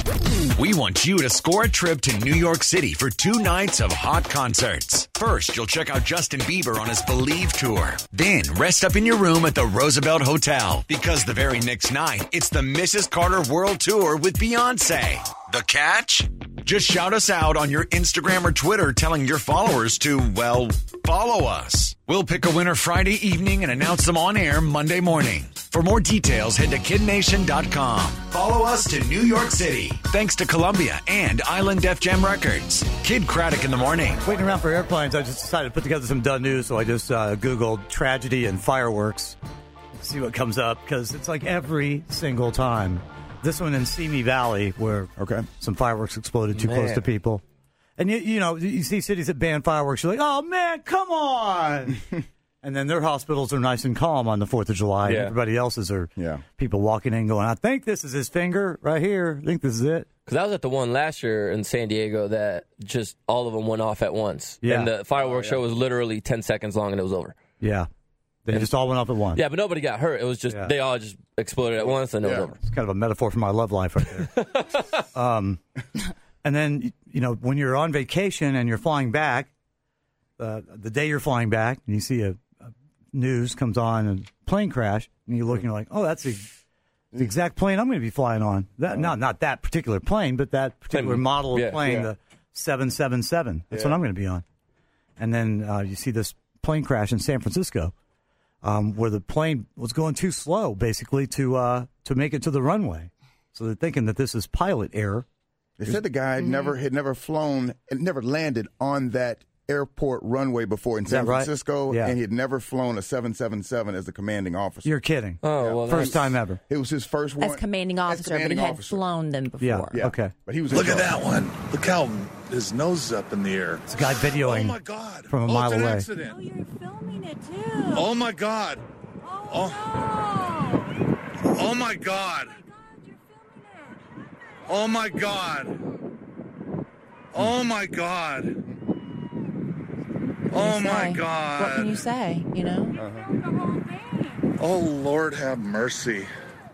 We want you to score a trip to New York City for 2 nights of hot concerts. First, you'll check out Justin Bieber on his Believe tour. Then, rest up in your room at the Roosevelt Hotel because the very next night, it's the Mrs. Carter World Tour with Beyonce. The catch? Just shout us out on your Instagram or Twitter telling your followers to, well, follow us. We'll pick a winner Friday evening and announce them on air Monday morning. For more details, head to kidnation.com. Follow us to New York City. Thanks to Columbia and Island Def Jam Records. Kid Craddock in the morning. Waiting around for airplanes, I just decided to put together some done news, so I just Googled tragedy and fireworks. See what comes up, because it's like every single time. This one in Simi Valley, where some fireworks exploded too close to people. And, you see cities that ban fireworks, you're like, oh, man, come on. And then their hospitals are nice and calm on the 4th of July. Yeah. And everybody else's are people walking in going, I think this is his finger right here. I think this is it. Because I was at the one last year in San Diego that just all of them went off at once. Yeah. And the fireworks show was literally 10 seconds long and it was over. Yeah. They just all went off at once. Yeah, but nobody got hurt. It was just, they all just exploded at once and it was over. It's kind of a metaphor for my love life right there. And then, when you're on vacation and you're flying back, the day you're flying back, and you see a news comes on and plane crash, and you look and you're like, oh, that's the exact plane I'm going to be flying on. That not that particular plane, but that particular model of plane, the 777. That's what I'm going to be on. And then you see this plane crash in San Francisco, where the plane was going too slow, basically, to make it to the runway. So they're thinking that this is pilot error. They said the guy had never flown and never landed on that airport runway before in San Francisco, and he had never flown a 777 as the commanding officer. You're kidding. Oh, well, first time ever. It was his first one. As commanding officer, but he had flown them before. Yeah, okay. But he was Look at that one. Look how his nose is up in the air. It's a guy videoing oh my God. From a mile it's an away. Accident. Oh, you're filming it, too. Oh, my God. Oh my God. Oh, my God. Oh, my God. Oh, my God. What can you say, Oh, Lord have mercy.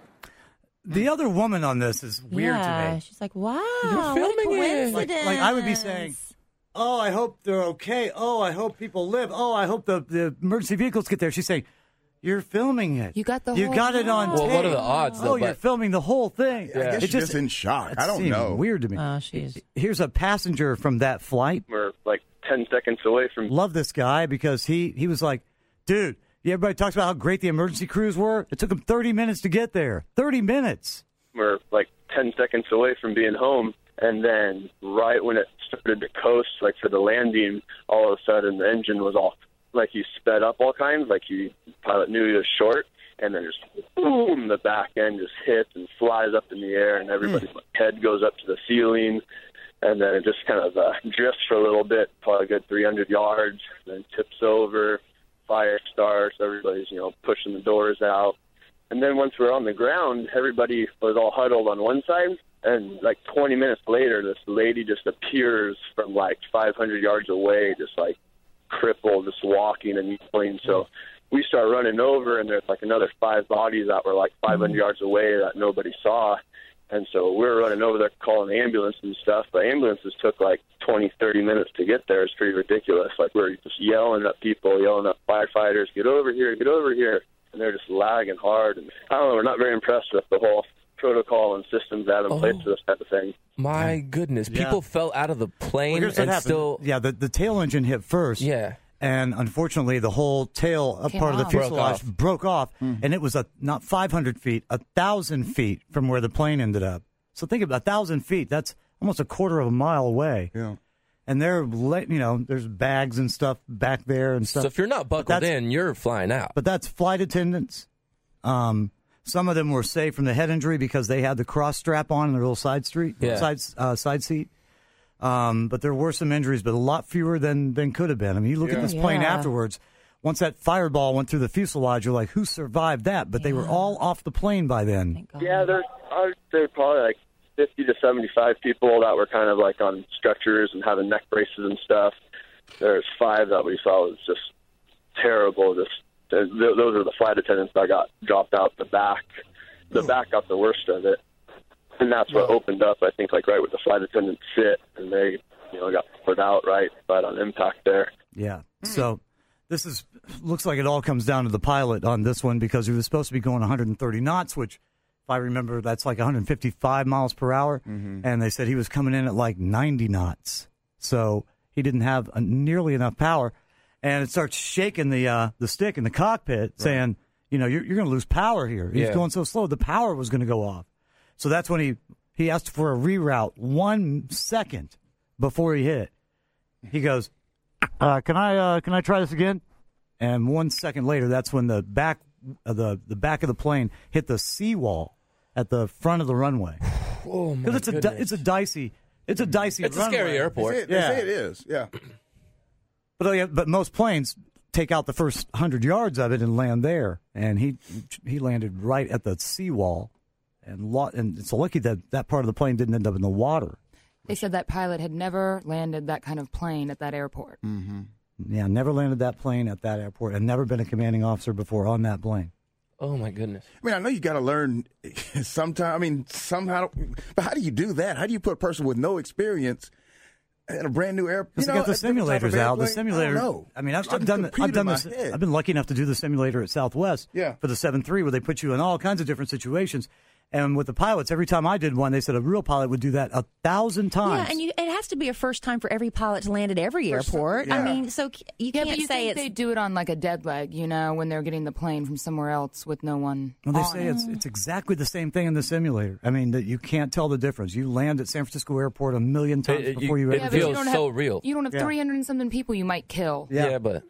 The other woman on this is weird to me. She's like, wow, You're filming what a it. coincidence. Like I would be saying, oh, I hope they're okay. Oh, I hope people live. Oh, I hope the emergency vehicles get there. She's saying, you're filming it. You got the You whole got it on tape. Well, what are the odds, though? Oh, you're filming the whole thing. I guess It she's just in shock. I don't seemed know. Weird to me. Oh, she's... Here's a passenger from that flight. We're like 10 seconds away from... Love this guy because he was like, dude, everybody talks about how great the emergency crews were. It took him 30 minutes to get there. 30 minutes. We're like 10 seconds away from being home. And then right when it started to coast, like for the landing, all of a sudden the engine was off. Like he sped up all kinds, like the pilot knew he was short, and then just boom, the back end just hits and flies up in the air, and everybody's head goes up to the ceiling, and then it just kind of drifts for a little bit, probably a good 300 yards, then tips over, fire starts, everybody's, pushing the doors out. And then once we're on the ground, everybody was all huddled on one side, and like 20 minutes later, this lady just appears from like 500 yards away, just like crippled, just walking and yelling. So we start running over, and there's like another 5 bodies that were like 500 yards away that nobody saw. And so we were running over there calling the ambulance and stuff, but ambulances took like 20, 30 minutes to get there. It's pretty ridiculous. Like we were just yelling at people, yelling at firefighters, get over here, get over here. And they're just lagging hard. And I don't know, we're not very impressed with the whole protocol and systems that have in place for this type of thing. My goodness. People fell out of the plane and still... Yeah, the tail engine hit first. Yeah. And unfortunately, the whole tail part of the fuselage broke off. And it was not 500 feet, 1,000 feet from where the plane ended up. So think about 1,000 feet. That's almost a quarter of a mile away. Yeah. And there's bags and stuff back there and stuff. So if you're not buckled in, you're flying out. But that's flight attendants. Some of them were saved from the head injury because they had the cross strap on in their little side seat. But there were some injuries, but a lot fewer than could have been. I mean, you look at this plane afterwards. Once that fireball went through the fuselage, you're like, who survived that? But they were all off the plane by then. Yeah, there's probably like 50 to 75 people that were kind of like on stretchers and having neck braces and stuff. There's 5 that we saw was just terrible. Those are the flight attendants that got dropped out the back. The back got the worst of it. And that's what opened up, I think, like right with the flight attendants sit, and they, got put out right on impact there. Yeah. So this looks like it all comes down to the pilot on this one, because he was supposed to be going 130 knots, which, if I remember, that's like 155 miles per hour. Mm-hmm. And they said he was coming in at like 90 knots. So he didn't have nearly enough power. And it starts shaking the stick in the cockpit, saying, you're going to lose power here. He's going so slow, the power was going to go off. So that's when he asked for a reroute 1 second before he hit. He goes, can I try this again? And 1 second later, that's when the back of the plane hit the seawall at the front of the runway. Oh my goodness. It's a dicey runway. A scary airport. They say it is, yeah. But most planes take out the first 100 yards of it and land there. And he landed right at the seawall. And it's lucky that part of the plane didn't end up in the water. They said that pilot had never landed that kind of plane at that airport. Mm-hmm. Yeah, never landed that plane at that airport and never been a commanding officer before on that plane. Oh, my goodness. I mean, I know you got to learn somehow. But how do you do that? How do you put a person with no experience at a brand new airport? Because got the simulators out. The simulator. I mean, I've done this. I've been lucky enough to do the simulator at Southwest for the 7-3, where they put you in all kinds of different situations. And with the pilots, every time I did one, they said a real pilot would do that 1,000 times. Yeah, and it has to be a first time for every pilot to land at every airport. Yeah. I mean, so you can't say they do it on like a dead leg, when they're getting the plane from somewhere else with no one. Well, they say it's exactly the same thing in the simulator. I mean, that you can't tell the difference. You land at San Francisco Airport 1,000,000 times before you ever. It feels so real. You don't have 300 and something people you might kill. Yeah, but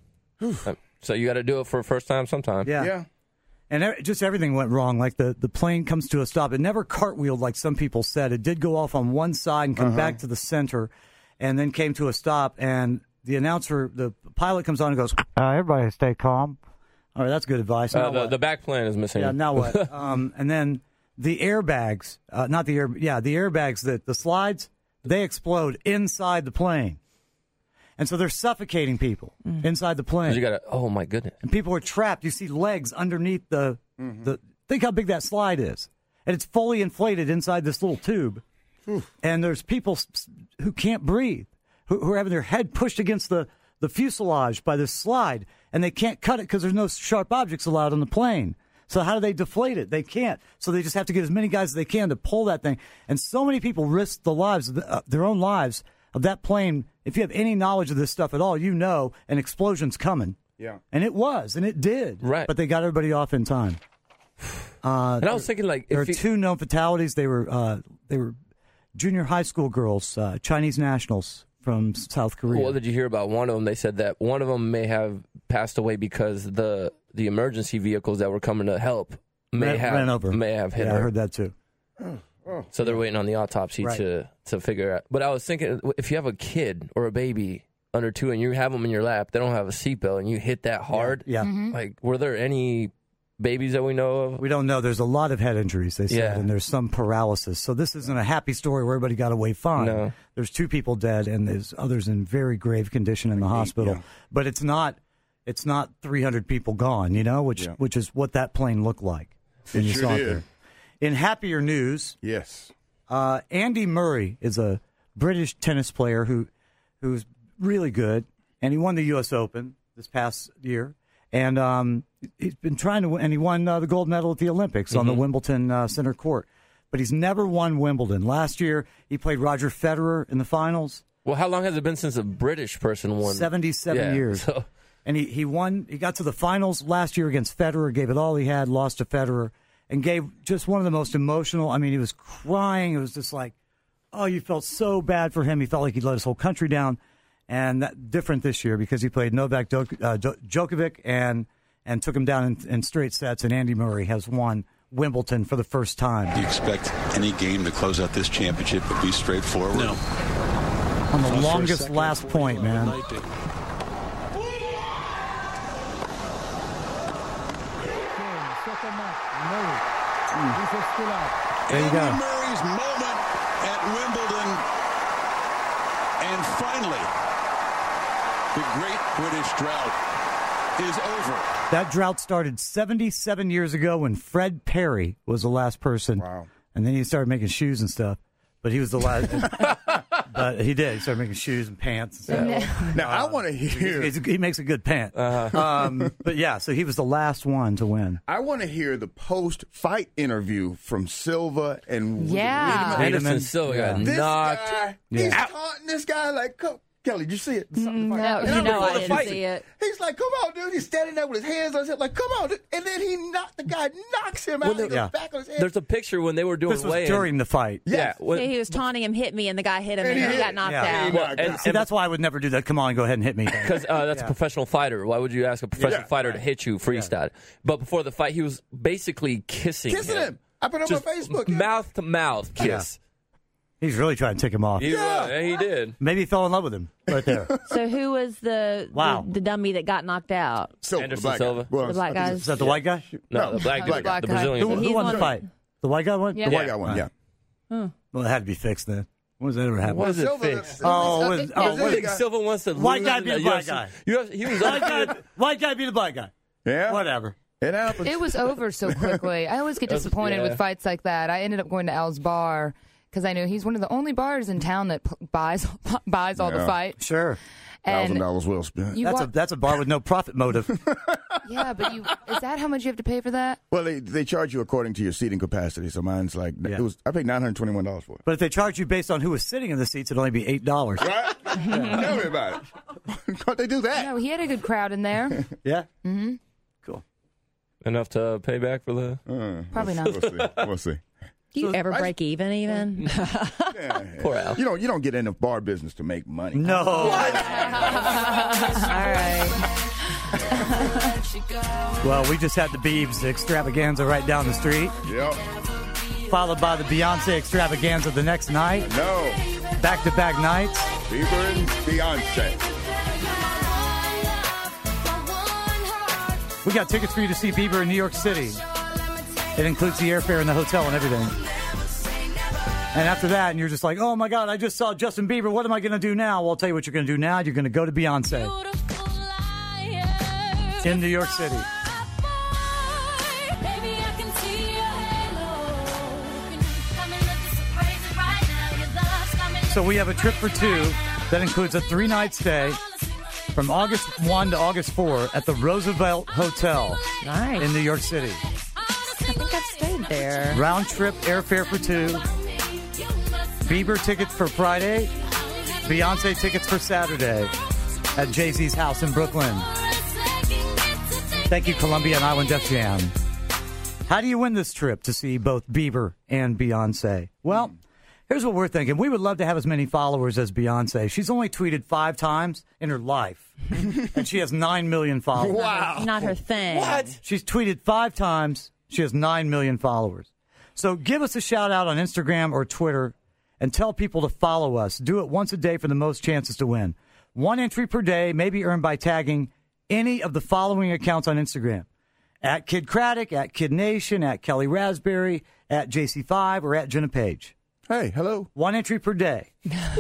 so you got to do it for the first time sometime. Yeah. And just everything went wrong. Like the plane comes to a stop. It never cartwheeled like some people said. It did go off on one side and come back to the center, and then came to a stop. And the pilot comes on and goes, everybody stay calm. All right, that's good advice. The back plan is missing. Yeah, now what? And then the airbags, the airbags, the slides, they explode inside the plane. And so they're suffocating people inside the plane. Oh, my goodness. And people are trapped. You see legs underneath the think how big that slide is. And it's fully inflated inside this little tube. And there's people who can't breathe, who are having their head pushed against the fuselage by this slide. And they can't cut it because there's no sharp objects allowed on the plane. So how do they deflate it? They can't. So they just have to get as many guys as they can to pull that thing. And so many people risk the lives, their own lives, of that plane. If you have any knowledge of this stuff at all, an explosion's coming. Yeah. And it was, and it did. Right. But they got everybody off in time. And I was thinking, there are 2 known fatalities. They were junior high school girls, Chinese nationals from South Korea. What did you hear about one of them? They said that one of them may have passed away because the emergency vehicles that were coming to help may have hit her. I heard that too. So they're waiting on the autopsy to figure out. But I was thinking, if you have a kid or a baby under 2 and you have them in your lap, they don't have a seatbelt, and you hit that hard. Yeah. Like, were there any babies that we know of? We don't know. There's a lot of head injuries, they said, and there's some paralysis. So this isn't a happy story where everybody got away fine. No. There's 2 people dead, and there's others in very grave condition in the hospital. Yeah. But it's not 300 people gone, which is what that plane looked like. It sure did. In happier news, yes, Andy Murray is a British tennis player who's really good, and he won the U.S. Open this past year, and he's been trying to win, and he won the gold medal at the Olympics on the Wimbledon center court, but he's never won Wimbledon. Last year, he played Roger Federer in the finals. Well, how long has it been since a British person won? 77 years. So. And he won. He got to the finals last year against Federer, gave it all he had, lost to Federer. And gave just one of the most emotional. I mean, he was crying. It was just like, you felt so bad for him. He felt like he'd let his whole country down. And that different this year because he played Novak Djokovic and took him down in straight sets. And Andy Murray has won Wimbledon for the first time. Do you expect any game to close out this championship would be straightforward? No. On the longest last point, man. There you go. Andy Murray's moment at Wimbledon, and finally, the Great British Drought is over. That drought started 77 years ago when Fred Perry was the last person And then he started making shoes and stuff. But he was the last. But he did. He started making shoes and pants. And stuff. Now, I want to hear. He makes a good pant. But yeah, so he was the last one to win. I want to hear the post-fight interview from Silva and Anderson Silva got knocked. He's taunting this guy like, Kelly, did you see it? No, I didn't see it. He's like, come on, dude. He's standing there with his hands on his head, like, come on. And then the guy knocks him out of the back of his head. There's a picture when they were doing this was during the fight. Yeah. He was taunting him, hit me, and the guy hit him, and he got knocked out. Well, and that's why I would never do that. Come on, go ahead and hit me. Because that's a professional fighter. Why would you ask a professional fighter to hit you freestyle? But before the fight, he was basically kissing him. I put it on my Facebook. Mouth to mouth kiss. He's really trying to tick him off. He did. Maybe he fell in love with him right there. So who was the dummy that got knocked out? Anderson Silva. The black guy. Is that the white guy? No, the black guy. The Brazilian. Who won the fight? The white guy won? Yeah. The white guy won, Well, it had to be fixed then. When was that ever happen? Was it fixed? Silva wants to white guy beat the black guy. He was white guy beat the black guy. Yeah. Whatever. It happens. It was over so quickly. I always get disappointed with fights like that. I ended up going to Al's bar because I knew he's one of the only bars in town that buys all the fights. Sure. $1,000 well spent. That's a bar with no profit motive. Yeah, but is that how much you have to pay for that? Well, they charge you according to your seating capacity. So mine's like I paid $921 for it. But if they charge you based on who was sitting in the seats, it'd only be $8. Right? Tell me about it. Can't they do that? No, he had a good crowd in there. Yeah. Mm-hmm. Cool. Enough to pay back for the. Probably not. We'll see. Do you ever break even? Poor Al. You don't get in the bar business to make money. No. All right. Well, we just had the Biebs extravaganza right down the street. Yep. Followed by the Beyonce extravaganza the next night. No. Back-to-back nights. Bieber and Beyonce. We got tickets for you to see Bieber in New York City. It includes the airfare and the hotel and everything. And after that, and you're just like, oh, my God, I just saw Justin Bieber. What am I going to do now? Well, I'll tell you what you're going to do now. You're going to go to Beyonce in New York City. So we have a trip for two that includes a 3-night stay from August 1 to August 4 at the Roosevelt Hotel in New York City. I think I've stayed there. Round trip airfare for two. Bieber tickets for Friday. Beyonce tickets for Saturday at Jay-Z's house in Brooklyn. Thank you, Columbia and Island Def Jam. How do you win this trip to see both Bieber and Beyonce? Well, here's what we're thinking. We would love to have as many followers as Beyonce. She's only tweeted 5 times in her life, and she has 9 million followers. Wow. Not her thing. What? She's tweeted 5 times. She has 9 million followers. So give us a shout-out on Instagram or Twitter and tell people to follow us. Do it once a day for the most chances to win. 1 entry per day may be earned by tagging any of the following accounts on Instagram. At Kid Craddock, at Kid Nation, at Kelly Raspberry, at JC5, or at Jenna Page. Hey, hello. 1 entry per day.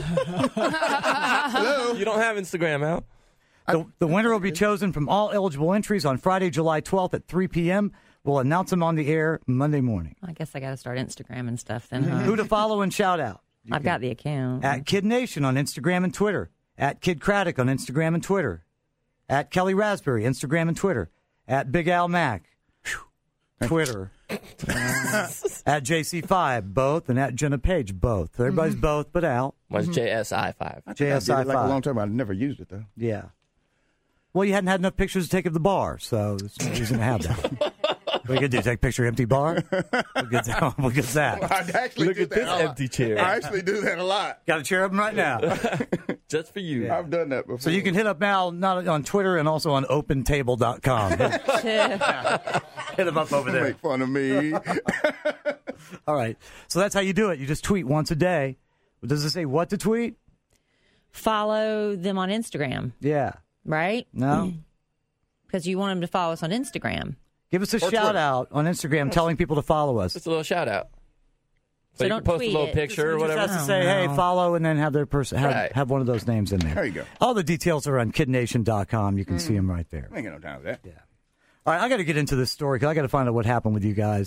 Hello. You don't have Instagram, Al? The winner will be chosen from all eligible entries on Friday, July 12th at 3 p.m. We'll announce them on the air Monday morning. I guess I got to start Instagram and stuff then, huh? Who to follow and shout out? I've got the account. At Kid Nation on Instagram and Twitter. At Kid Craddock on Instagram and Twitter. At Kelly Raspberry, Instagram and Twitter. At Big Al Mac, Twitter. At JC5, both. And at Jenna Page, both. Everybody's both but Al. What's JSI5? JSI5. I did it like a long time. I never used it, though. Yeah. Well, you hadn't had enough pictures to take of the bar, so there's no reason to have that. What are you going to do, take a picture of empty bar? We'll get that. Well, I actually Look do at that this a lot. empty chair. I actually do that a lot. Got a chair of them right now. Just for you. I've done that before. So you can hit up Al not on Twitter and also on opentable.com. Hit him up over there. Make fun of me. All right. So that's how you do it. You just tweet once a day. Does it say what to tweet? Follow them on Instagram. Yeah. Right? No? Because you want them to follow us on Instagram. Give us a shout out on Instagram telling people to follow us. Just a little shout out. So you don't can post a tweet little it. picture or whatever. Just has to say, hey, follow, and then have their person have one of those names in there. There you go. All the details are on kidnation.com. You can see them right there. I ain't got no time for that. Yeah. All right, I got to get into this story because I got to find out what happened with you guys.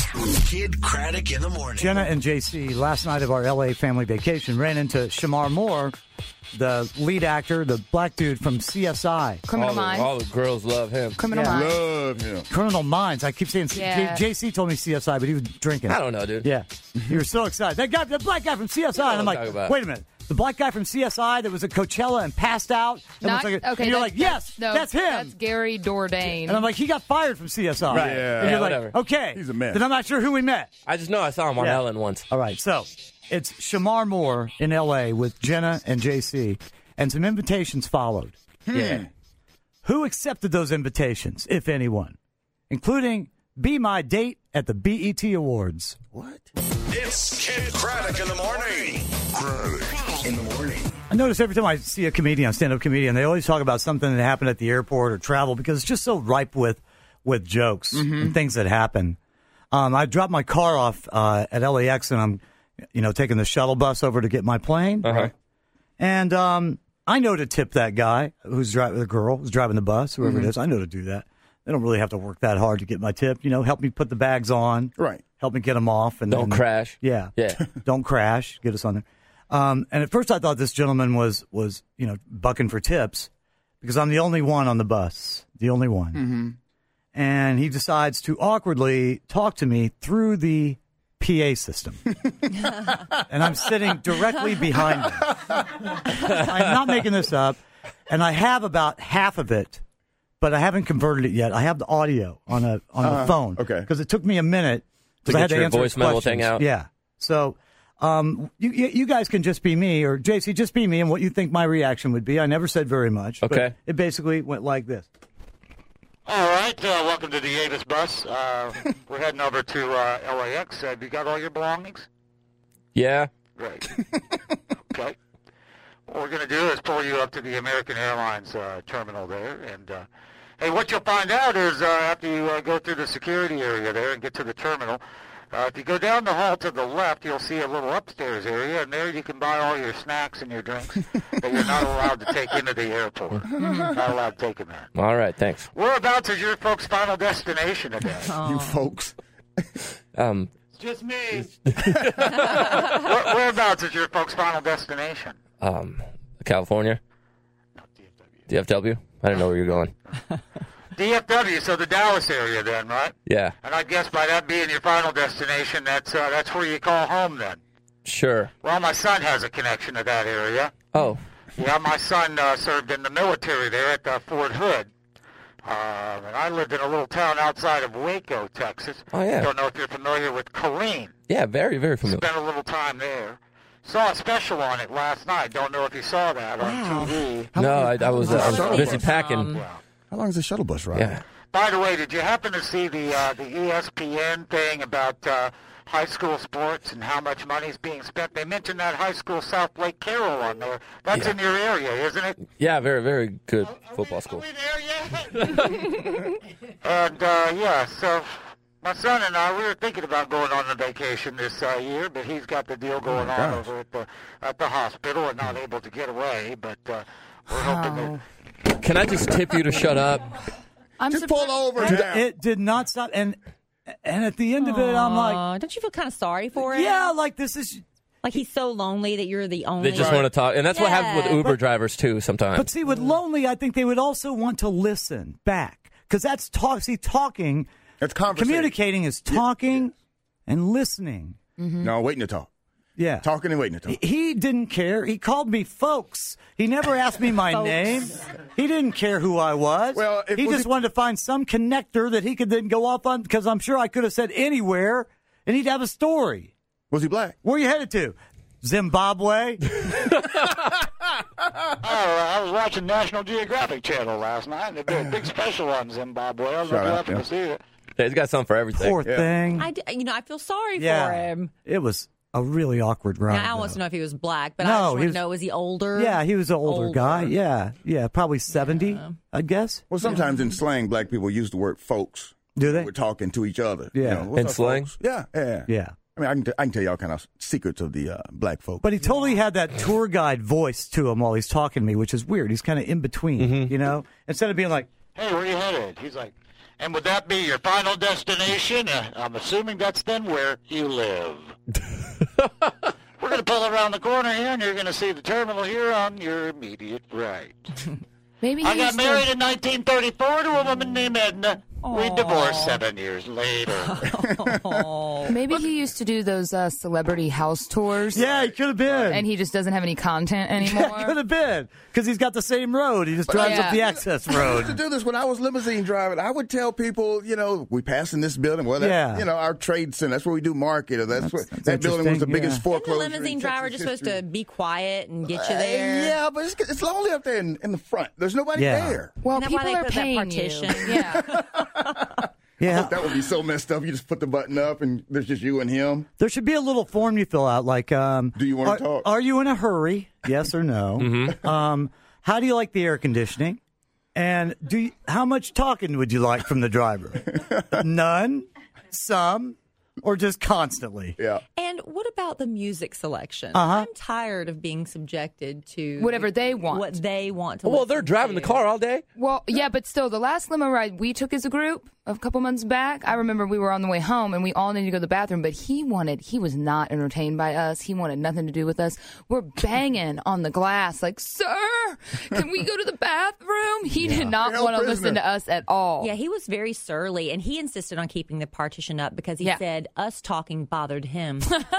Kid Craddock in the morning. Jenna and JC, last night of our L.A. family vacation, ran into Shamar Moore, the lead actor, the black dude from CSI. Criminal Minds. All the girls love him. Criminal Minds. Love him. Criminal Minds. I keep saying JC told me CSI, but he was drinking. I don't know, dude. Yeah. You were so excited. The black guy from CSI. And I'm like, wait a minute. The black guy from CSI that was at Coachella and passed out. And you're like, yes, that's him. That's Gary Dordain. And I'm like, he got fired from CSI. Right. Yeah. And you're like, whatever. okay. He's a mess. Then I'm not sure who we met. I just know I saw him on Ellen once. All right. So it's Shamar Moore in L.A. with Jenna and JC. And some invitations followed. Yeah. Who accepted those invitations, if anyone? Including Be My Date at the BET Awards. What? It's Kid Craddock in the morning. Craddock in the morning. I notice every time I see a comedian, a stand-up comedian, they always talk about something that happened at the airport or travel because it's just so ripe with jokes and things that happen. I dropped my car off at LAX, and I'm, taking the shuttle bus over to get my plane. Uh-huh. And I know to tip that guy who's driving the girl who's driving the bus, whoever it is. I know to do that. They don't really have to work that hard to get my tip. Help me put the bags on. Right. Help me get them off. And Don't crash. Yeah. Yeah. Don't crash. Get us on there. And at first I thought this gentleman was bucking for tips because I'm the only one on the bus. The only one. Mm-hmm. And he decides to awkwardly talk to me through the PA system. And I'm sitting directly behind him. I'm not making this up. And I have about half of it, but I haven't converted it yet. I have the audio on the phone. Okay. Because it took me a minute To I had get to your answer voice memo questions. thing out. Yeah. So you guys can just be me, or JC, just be me and what you think my reaction would be. I never said very much. Okay. But it basically went like this. All right, welcome to the Avis bus. We're heading over to LAX. Have you got all your belongings? Yeah. Great. Okay. What we're going to do is pull you up to the American Airlines terminal there. And, hey, what you'll find out is after you go through the security area there and get to the terminal, if you go down the hall to the left, you'll see a little upstairs area, and there you can buy all your snacks and your drinks that you're not allowed to take into the airport. Not allowed to take them in. All right, thanks. Whereabouts is your folks' final destination today? You folks. It's just me. Whereabouts is your folks' final destination? California. No, DFW. DFW? I didn't know where you're going. DFW, so the Dallas area then, right? Yeah. And I guess by that being your final destination, that's where you call home then. Sure. Well, my son has a connection to that area. Oh. Yeah, my son served in the military there at Fort Hood. And I lived in a little town outside of Waco, Texas. Oh, yeah. Don't know if you're familiar with Killeen. Yeah, very, very familiar. Spent a little time there. Saw a special on it last night. Don't know if you saw that on TV. No, I was busy packing. How long is the shuttle bus ride? Yeah. By the way, did you happen to see the ESPN thing about high school sports and how much money is being spent? They mentioned that high school South Lake Carroll on there. That's in your area, isn't it? Yeah, very, very good football school. Are we there yet? And, so my son and I, we were thinking about going on a vacation this year, but he's got the deal going on over at the hospital and not able to get away. But we're hoping that... Can I just tip you to shut up? Just pull over. It did not stop. And at the end of it, I'm like... don't you feel kind of sorry for him? Yeah, like this is... Like he's so lonely that you're the only... They just want to talk. And that's what happens with Uber drivers, too, sometimes. But see, with lonely, I think they would also want to listen back. Because that's talking... That's conversation. Communicating is talking and listening. Mm-hmm. No, waiting to talk. Yeah. Talking and waiting to talk. He didn't care. He called me folks. He never asked me my name. He didn't care who I was. Well, he just wanted to find some connector that he could then go off on, because I'm sure I could have said anywhere, and he'd have a story. Was he black? Where are you headed to? Zimbabwe? I was watching National Geographic Channel last night, and they did a big special on Zimbabwe. I was happy to see it. Yeah, he's got something for everything. Poor thing. I feel sorry for him. It was a really awkward ride. Now, I want to know if he was black, but No, I just he want was- to know, is he older? Yeah, he was an older guy. Yeah, probably 70, I guess. Well, sometimes in slang, black people use the word folks. Do they? We're talking to each other. Yeah. What's In up, slang? folks? Yeah. Yeah. I mean, I can tell you all kind of secrets of the black folk. But he totally had that tour guide voice to him while he's talking to me, which is weird. He's kind of in between, you know? Instead of being like, Hey, where you headed? He's like, And would that be your final destination? I'm assuming that's then where you live. We're going to pull around the corner here, and you're going to see the terminal here on your immediate right. Maybe I got married in 1934 to a woman named Edna. We divorced 7 years later. Maybe he used to do those celebrity house tours. Yeah, he could have been. And he just doesn't have any content anymore. Yeah, he could have been. Because he's got the same road. He just drives up the access road. I used to do this when I was limousine driving. I would tell people, we pass in this building. Well, our trade center. That's where we do market. Or that's that building was the biggest foreclosure. Isn't the limousine driver just supposed to be quiet and get you there? Yeah, but it's lonely up there in the front. There's nobody there. Well, people are paying you. Yeah. Yeah. That would be so messed up. You just put the button up and there's just you and him. There should be a little form you fill out like, do you want to talk? Are you in a hurry? Yes or no? Mm-hmm. How do you like the air conditioning? And how much talking would you like from the driver? None? Some? Or just constantly? Yeah. And what about the music selection? Uh-huh. I'm tired of being subjected to whatever they want. What they want to Well, they're driving the car all day. Well, yeah, but still, the last limo ride we took as a group a couple months back, I remember we were on the way home and we all needed to go to the bathroom, but he was not entertained by us. He wanted nothing to do with us. We're banging on the glass like, sir, can we go to the bathroom? He did not want to listen to us at all. Yeah, he was very surly, and he insisted on keeping the partition up because he said us talking bothered him.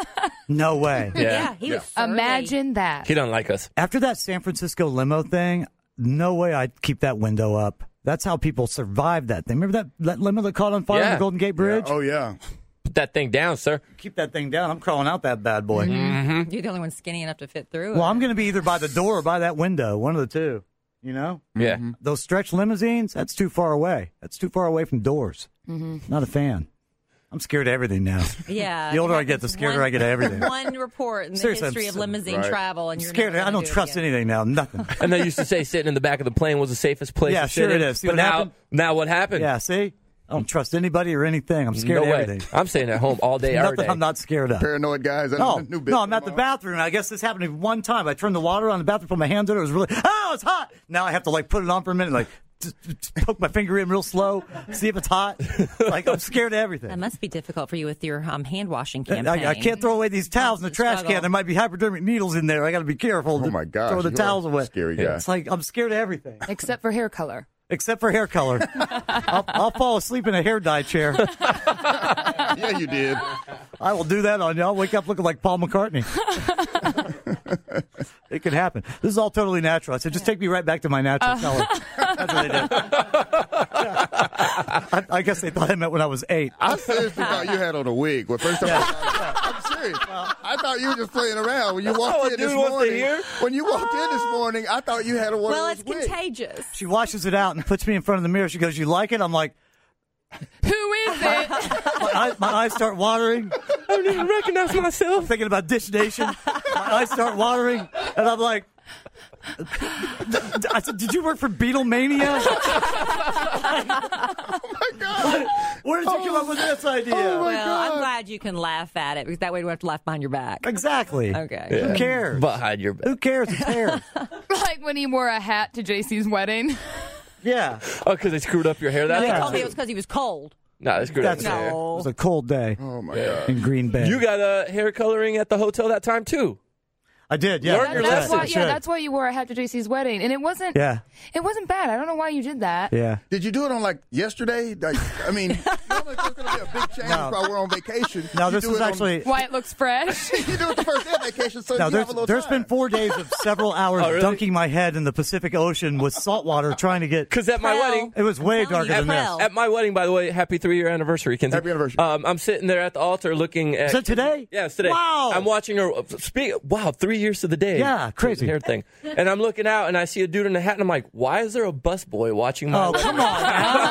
No way. Yeah, he was surly. Imagine that. He doesn't like us. After that San Francisco limo thing, no way I'd keep that window up. That's how people survived that thing. Remember that limo that caught on fire on the Golden Gate Bridge? Yeah. Oh, yeah. Put that thing down, sir. Keep that thing down. I'm crawling out that bad boy. Mm-hmm. You're the only one skinny enough to fit through. Well, I'm going to be either by the door or by that window, one of the two. You know? Yeah. Mm-hmm. Those stretch limousines, that's too far away. That's too far away from doors. Mm-hmm. Not a fan. I'm scared of everything now. Yeah. The older I get, the scarier I get of everything. One report in the history of limousine travel, and you're scared. I don't trust anything now. Nothing. And they used to say sitting in the back of the plane was the safest place. Yeah, to sure sit it in. is. See but what now what happened? Yeah, see? I don't trust anybody or anything. I'm scared No of way. everything. I'm staying at home all day, every day. Nothing I'm not scared of. Paranoid guys. No, I'm at the bathroom. I guess this happened to me one time. I turned the water on in the bathroom, put my hand in it. It was really, it's hot. Now I have to put it on for a minute, just poke my finger in real slow, see if it's hot. I'm scared of everything. That must be difficult for you with your hand washing campaign. I can't throw away these towels in the trash can. There might be hypodermic needles in there. I got to be careful. Oh my gosh! Throw the towels away. Scary guy. It's like I'm scared of everything except for hair color. Except for hair color. I'll fall asleep in a hair dye chair. Yeah, you did. I will do that on you. I'll wake up looking like Paul McCartney. It could happen. This is all totally natural. I said, just take me right back to my natural color. That's what they did. I guess they thought I meant when I was 8. I seriously thought you had on a wig. Well, first time I'm serious. I thought you were just playing around when you walked in this morning. When you walked in this morning, I thought you had a one. Well, it's contagious. She washes it out and puts me in front of the mirror. She goes, "You like it?" I'm like, "Who is it?" My eyes start watering. I don't even recognize myself. I'm thinking about Dish Nation. My eyes start watering, and I'm like, I said, "Did you work for Beatlemania?" Oh my God! Where did you come up with this idea? I'm glad you can laugh at it because that way you don't have to laugh behind your back. Exactly. Okay. Yeah. Who cares? Behind your back. Who cares? It's hair. Like when he wore a hat to JC's wedding. Yeah. Oh, because they screwed up your hair that They time? told me it was because he was cold. No, they screwed up his hair. It was a cold day. Oh my God! In Green Bay. You got hair coloring at the hotel that time too. I did, yeah. Learn your lesson. That's why you wore a hat to JC's wedding, and it wasn't bad. I don't know why you did that. Yeah. Did you do it on yesterday? Normally there's going to be a big change while we're on vacation. No, this was actually why it looks fresh. You do it the first day of vacation, so you have a little there's time. been 4 days of several hours dunking my head in the Pacific Ocean with salt water trying to get. Because at my wedding, it was way darker than this. At my wedding, by the way, happy 3-year anniversary, Kinsey. Happy anniversary. I'm sitting there at the altar looking at. Is that today? Yeah, it's today. Wow. I'm watching her. Wow, 3 years to the day. Yeah, crazy hair thing. And I'm looking out and I see a dude in a hat and I'm like, why is there a busboy watching my? Oh, come on.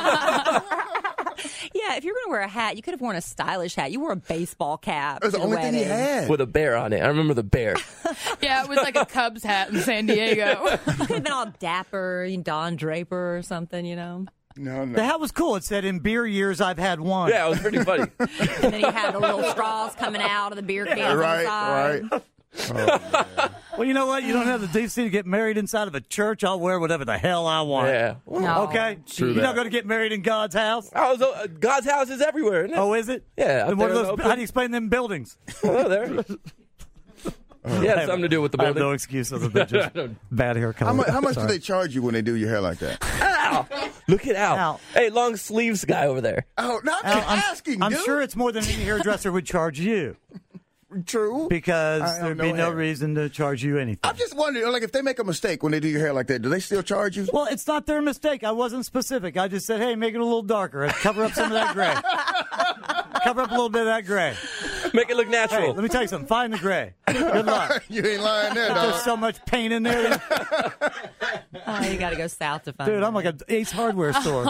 Yeah, if you're going to wear a hat, you could have worn a stylish hat. You wore a baseball cap. It was the only thing he had. With a bear on it. I remember the bear. Yeah, it was like a Cubs hat in San Diego. You could have been all dapper, Don Draper or something, No. The hat was cool. It said, "In beer years, I've had one." Yeah, it was pretty funny. And then he had the little straws coming out of the beer cans on the side. Right. Oh, man. Well, you know what? You don't have the decency to get married inside of a church. I'll wear whatever the hell I want. Yeah. No. Okay? You're not going to get married in God's house? God's house is everywhere, isn't it? Oh, is it? Yeah. And what are those, how do you explain them buildings? Oh, there. Yeah, something to do with the building. I have no excuse other than just bad hair color. How much do they charge you when they do your hair like that? Ow! Look at Al. Al. Hey, long sleeves guy over there. Oh, not asking, I'm dude. sure it's more than any hairdresser would charge you. True. Because there'd be no reason to charge you anything. I'm just wondering, like, if they make a mistake when they do your hair like that, do they still charge you? Well, it's not their mistake. I wasn't specific. I just said, hey, make it a little darker. Cover up some of that gray. Cover up a little bit of that gray. Make it look natural. Hey, let me tell you something. Find the gray. Good luck. You ain't lying there, dog. There's so much paint in there. Oh, you got to go south to find it. Dude, I'm like an Ace Hardware store.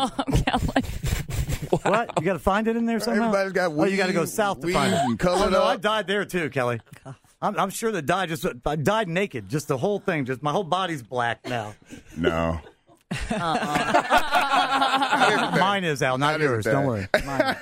What? You got to find it in there somehow? Everybody's got weed, you got to go south to find it. and colored Oh, no, I up. died there too, Kelly. I'm sure the dye I died naked. Just the whole thing. Just my whole body's black now. No. Mine is, Al, not yours. Don't worry. Mine.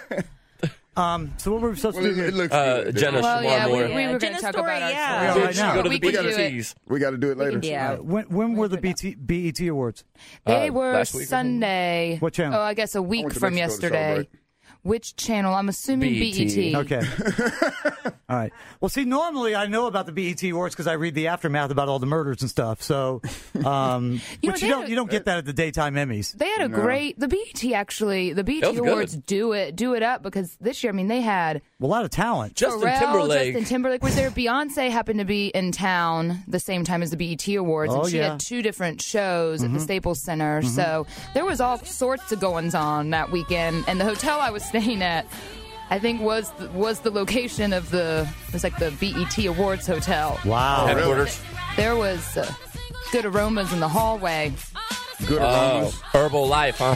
So what were we supposed to do here? It looks good. Jenna Shamar Moore. We were going to Jenna's talk story, about our yeah. story. Right now. Go to the We could do BETs. We got to do it later. Yeah. When were the BET Awards? They were last week or something? Sunday. What channel? Oh, I guess a week went to from Mexico to yesterday. celebrate. Which channel? I'm assuming BET. BET. Okay. All right. Well, see, normally I know about the BET Awards because I read the aftermath about all the murders and stuff. So, You know, which you don't get that at the daytime Emmys. They had a great. The BET actually. The BET That was Awards good. do it up because this year, I mean, they had A lot of talent. Justin Pharrell, Timberlake. Justin Timberlake was there. Beyonce happened to be in town the same time as the BET Awards, Oh, and she yeah. had two different shows at the Staples Center. So there was all sorts of goings on that weekend. And the hotel I was staying at, I think, was the location of it was like the BET Awards hotel. Wow. Headquarters. There was good aromas in the hallway. Good aromas. Herbal Life, huh?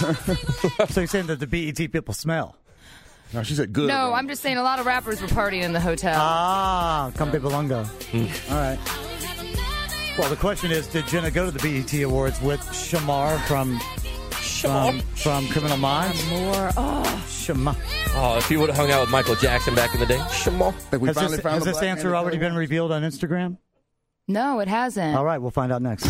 So you're saying that the BET people smell? No, she said good. No, aromas. I'm just saying a lot of rappers were partying in the hotel. Ah, Campe Belongo. All right. Well, the question is, did Jenna go to the BET Awards with Shamar from Criminal Minds? More. Oh, Shamar. Oh, if you would have hung out with Michael Jackson back in the day. Shamar. Think we finally found Has the this black answer man already that been revealed on Instagram? No, it hasn't. All right, we'll find out next.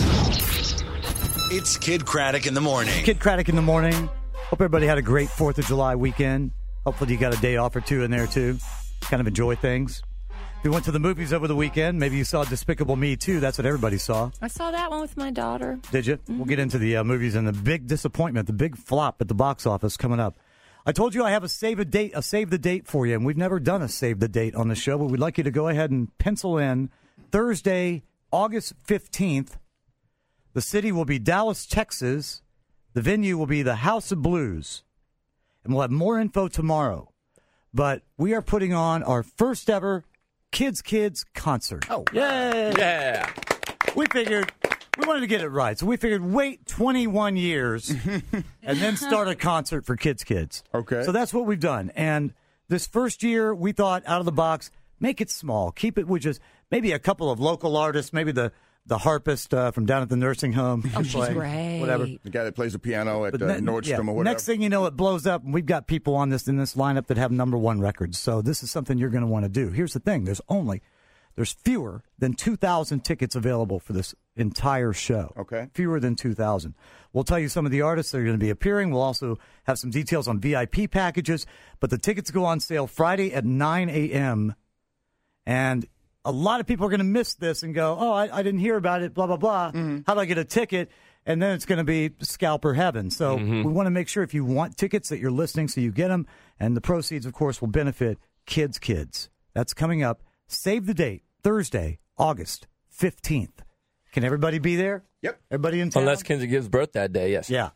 It's Kid Craddock in the morning. Kid Craddock in the morning. Hope everybody had a great 4th of July weekend. Hopefully you got a day off or two in there, too. Kind of enjoy things. If you went to the movies over the weekend, maybe you saw Despicable Me, too. That's what everybody saw. I saw that one with my daughter. Did you? We'll get into the movies and the big disappointment, the big flop at the box office coming up. I told you I have a save the date for you, and we've never done a save the date on the show, but we'd like you to go ahead and pencil in Thursday, August 15th. The city will be Dallas, Texas. The venue will be the House of Blues. And we'll have more info tomorrow. But we are putting on our first ever Kids concert. Oh, yay! Yeah. We figured we wanted to get it right. So we figured wait 21 years and then start a concert for Kids. Okay. So that's what we've done. And this first year, we thought out of the box, make it small. Keep it with just maybe a couple of local artists, maybe the harpist from down at the nursing home. Oh, she's great. Whatever. The guy that plays the piano at Nordstrom or whatever. Next thing you know, it blows up, and we've got people in this lineup that have #1 records. So this is something you're going to want to do. Here's the thing: there's fewer than 2,000 tickets available for this entire show. Okay. Fewer than 2,000. We'll tell you some of the artists that are going to be appearing. We'll also have some details on VIP packages. But the tickets go on sale Friday at 9 a.m. And a lot of people are going to miss this and go, oh, I didn't hear about it, blah, blah, blah. How do I get a ticket? And then it's going to be scalper heaven. So we want to make sure if you want tickets that you're listening so you get them. And the proceeds, of course, will benefit Kids. That's coming up. Save the date, Thursday, August 15th. Can everybody be there? Yep. Everybody in town? Unless Kinsey gives birth that day, yes. Yeah.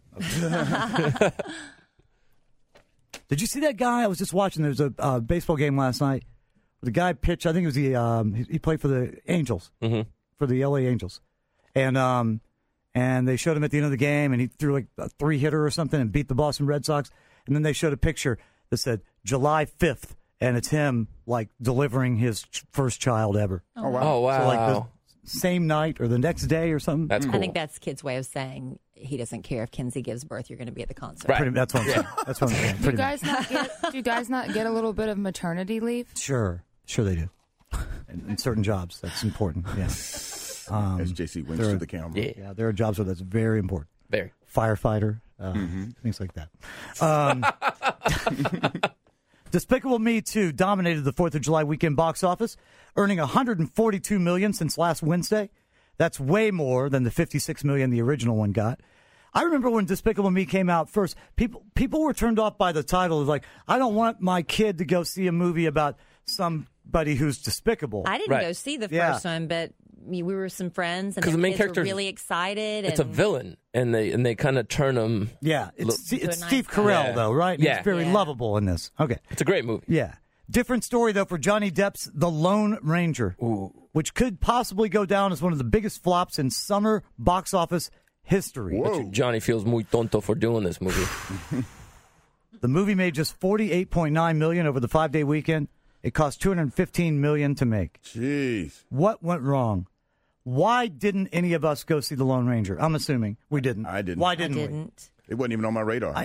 Did you see that guy? I was just watching. There was a baseball game last night. The guy pitched. I think it was he played for the Angels, for the LA Angels, and they showed him at the end of the game, and he threw like a 3-hitter or something and beat the Boston Red Sox. And then they showed a picture that said July 5th, and it's him like delivering his first child ever. Oh, wow. Oh, wow. So like the same night or the next day or something. That's cool. I think that's Kid's way of saying he doesn't care if Kinsey gives birth. You're going to be at the concert. Right. That's what I'm saying. That's what I'm saying. Do you guys not get a little bit of maternity leave? Sure they do. in certain jobs, that's important. Yeah. As JC winks to the camera. Yeah, there are jobs where that's very important. Very. Firefighter, things like that. Despicable Me 2 dominated the 4th of July weekend box office, earning $142 million since last Wednesday. That's way more than the $56 million the original one got. I remember when Despicable Me came out first, people were turned off by the title. It was like, I don't want my kid to go see a movie about somebody who's despicable. I didn't go see the first one, but we were some friends, and the main character were really excited. It's a villain, and they kind of turn him. Yeah, it's Steve Carell though, right? Yeah, he's very lovable in this. Okay, it's a great movie. Yeah, different story though for Johnny Depp's The Lone Ranger, which could possibly go down as one of the biggest flops in summer box office history. Johnny feels muy tonto for doing this movie. The movie made just $48.9 million over the 5-day weekend. It cost $215 million to make. Jeez, what went wrong? Why didn't any of us go see The Lone Ranger? I'm assuming we didn't. I didn't. Why didn't we? It wasn't even on my radar.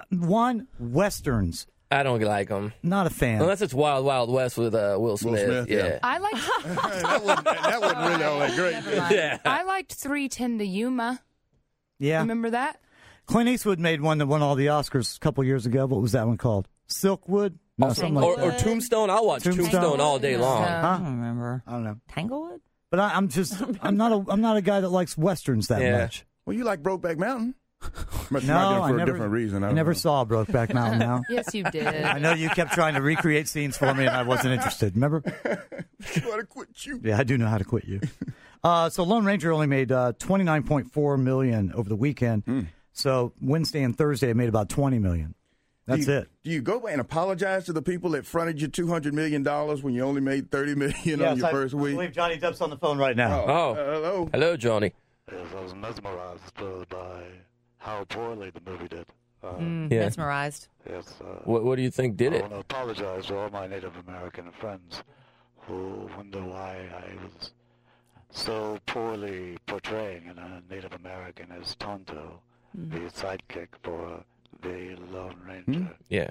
Westerns. I don't like them. Not a fan. Unless it's Wild Wild West with Will Smith. Yeah. I liked that wasn't really all that great. Yeah. I liked 3:10 to Yuma. Yeah. Remember that? Clint Eastwood made one that won all the Oscars a couple years ago. What was that one called? Silkwood? No, or Tombstone. I'll watch Tombstone all day long. I don't remember. I don't know. Tanglewood? But I'm not a guy that likes Westerns that much. Well, you like Brokeback Mountain. No, for a different reason. I never saw Brokeback Mountain now. Yes, you did. I know you kept trying to recreate scenes for me, and I wasn't interested. Remember? I know how to quit you. Yeah, I do know how to quit you. So Lone Ranger only made $29.4 million over the weekend. So Wednesday and Thursday it made about $20 million. That's it. Do you go and apologize to the people that fronted you $200 million when you only made $30 million on your first week? I believe Johnny Depp's on the phone right now. Hello. Hello, Johnny. Yes, I was mesmerized by how poorly the movie did. Mesmerized. Yes. What do you think did it? I want to apologize to all my Native American friends who wonder why I was so poorly portraying a Native American as Tonto, the sidekick for the Lone Ranger. Yeah.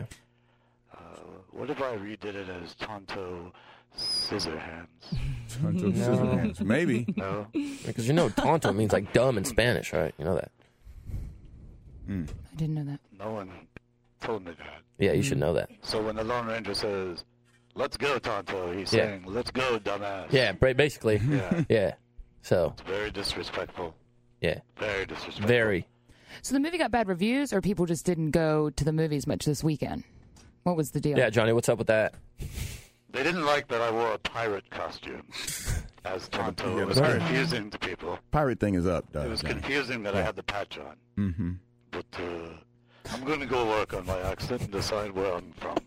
What if I redid it as Tonto Scissorhands? Tonto Scissorhands, maybe. No? Because Tonto means like dumb in Spanish, right? You know that. I didn't know that. No one told me that. Yeah, you should know that. So when the Lone Ranger says, "Let's go, Tonto," he's saying, "Let's go, dumbass." Yeah, basically. Yeah. So. It's very disrespectful. Yeah. Very disrespectful. Very. So the movie got bad reviews, or people just didn't go to the movies much this weekend? What was the deal? Yeah, Johnny, what's up with that? They didn't like that I wore a pirate costume as Tonto. It was confusing to people. Pirate thing is up, It was confusing that I had the patch on. Mm-hmm. But I'm going to go work on my accent and decide where I'm from.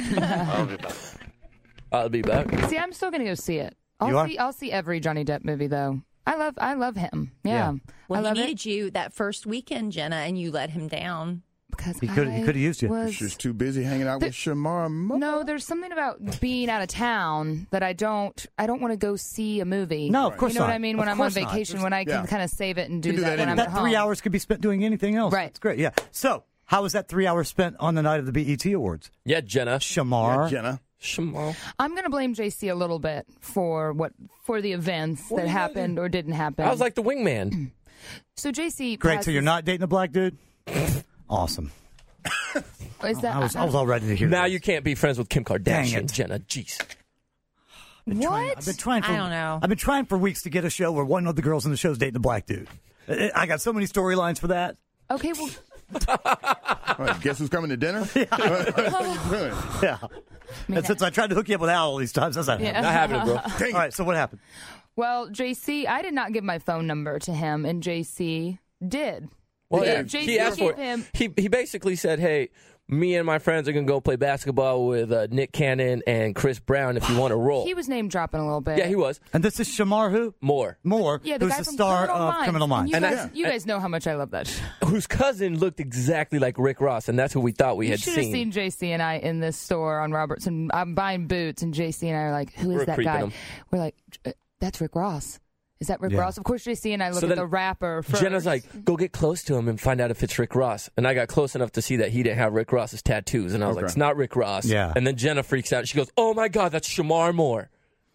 I'll be back. See, I'm still going to go see it. I'll see every Johnny Depp movie, though. I love him. Yeah. Well, he needed you that first weekend, Jenna, and you let him down. Because he could have used you. Was, She's too busy hanging out with Shamara. No, there's something about being out of town that I don't want to go see a movie. No, of course not. You know not. what I mean? When I'm on vacation, when I can kind of save it and do that when I'm at home. 3 hours could be spent doing anything else. Right. It's great. Yeah. So, how was that 3 hours spent on the night of the BET Awards? Yeah, Jenna. Shamar. Yeah, Jenna. Shamar. I'm going to blame JC a little bit for the events that happened or didn't happen. I was like the wingman. So JC, great. So you're not dating a black dude? Awesome. Is that, I was all ready to hear. Now this. you can't be friends with Kim Kardashian, Jenna. Jeez. What? I've been trying. I don't know. I've been trying for weeks to get a show where one of the girls in the show is dating a black dude. I got so many storylines for that. Okay, well. Right, guess who's coming to dinner? Yeah. And since I tried to hook you up with Al all these times, that's not happening, bro. All right, so what happened? Well, JC, I did not give my phone number to him, and JC did. Well, Yeah, JC JC asked for gave him- it. He basically said, hey, me and my friends are going to go play basketball with Nick Cannon and Chris Brown if you want to roll. He was name dropping a little bit. Yeah, he was. And this is Shamar who? Moore. Yeah, the who's guy the from star of Criminal Minds. You guys know how much I love that show. Whose cousin looked exactly like Rick Ross, and that's who we thought we had You should have seen JC and I in this store on Robertson. I'm buying boots, and JC and I are like, who is We're that creeping guy? him. We're like, that's Rick Ross. Is that Rick Ross? Of course, JC and I look So at then the rapper first. Jenna's like, go get close to him and find out if it's Rick Ross. And I got close enough to see that he didn't have Rick Ross's tattoos. And I was like, it's not Rick Ross. Yeah. And then Jenna freaks out. She goes, oh, my God, that's Shamar Moore.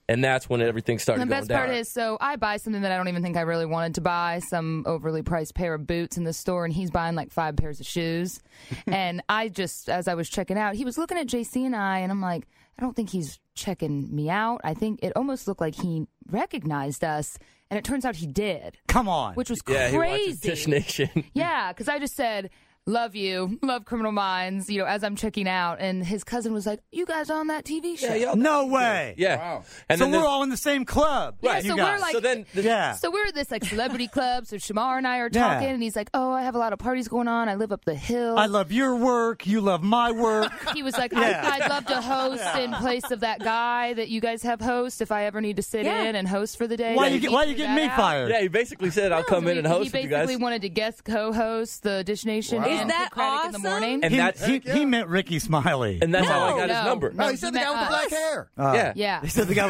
And that's when everything started going down. The best part is, so I buy something that I don't even think I really wanted to buy, some overly priced pair of boots in the store, and he's buying like 5 pairs of shoes. And I just, as I was checking out, he was looking at JC and I, and I'm like, I don't think he's checking me out. I think it almost looked like he recognized us, and it turns out he did. Come on. Which was crazy. He watches Dish Nation. Yeah, because I just said, love you, love Criminal Minds, as I'm checking out. And his cousin was like, you guys on that TV show? Yeah, no way. Yeah. Wow. And so we're all in the same club. Right. Yeah, so we're like, so we're at this like celebrity club. So Shamar and I are talking, and he's like, oh, I have a lot of parties going on. I live up the hill. I love your work. You love my work. He was like, I'd love to host in place of that guy that you guys have host if I ever need to sit in and host for the day. Why you getting me fired? Yeah, he basically said, I'll come in and host with you guys. He basically wanted to guest co-host the Dish Nation. Wow. Is that awesome? In the morning. And he meant Ricky Smiley. And that's how I got his number. No, he said the guy with the black hair. Yeah. He said the guy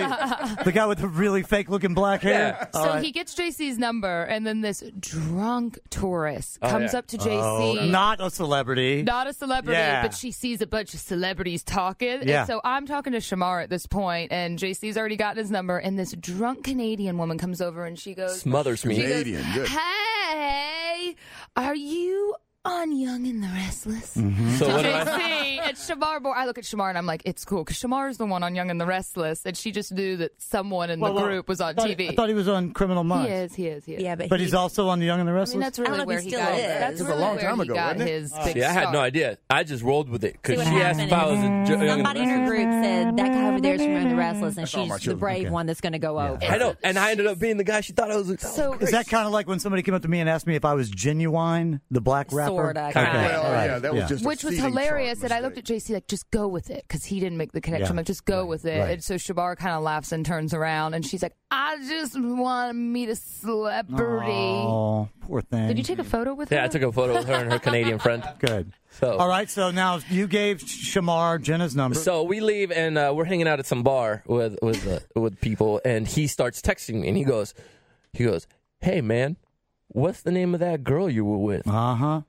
with the really fake looking black hair. Yeah. So he gets JC's number, and then this drunk tourist comes up to JC. Not a celebrity. Not a celebrity, but she sees a bunch of celebrities talking. Yeah. And so I'm talking to Shamar at this point, and JC's already gotten his number, and this drunk Canadian woman comes over, and she goes... Smothers me. Canadian, good. Hey, are you on Young and the Restless? Mm-hmm. So what JC, and Shamar, I look at Shamar and I'm like, it's cool, because Shamar's the one on Young and the Restless, and she just knew that someone in the group was on TV. I thought he was on Criminal Minds. He is. Yeah, but he's also on the Young and the Restless? I mean, that's really where he got it. That's a long time ago, wasn't it? His big See, I had start. no idea. I just rolled with it because See she what asked if happened I was somebody in her group said, that guy over there is from Young and the Restless, and all my she's the children. brave one that's going to go over. I know, and I ended up being the guy she thought I was. So Is that kind of like when somebody came up to me and asked me if I was Genuine, the black rapper? Sorta, Okay. Well, All right. yeah, that was just a which was seating hilarious, chart and I looked at JC like, just go with it, because he didn't make the connection. Yeah. I'm like, just go with it. Right. And so Shabar kind of laughs and turns around, and she's like, I just want to meet a celebrity. Oh, poor thing. Did you take a photo with her? Yeah, I took a photo with her and her Canadian friend. Good. So, all right, so now you gave Shamar Jenna's number. So we leave, and we're hanging out at some bar with people, and he starts texting me, and he goes, hey, man, what's the name of that girl you were with? Uh-huh.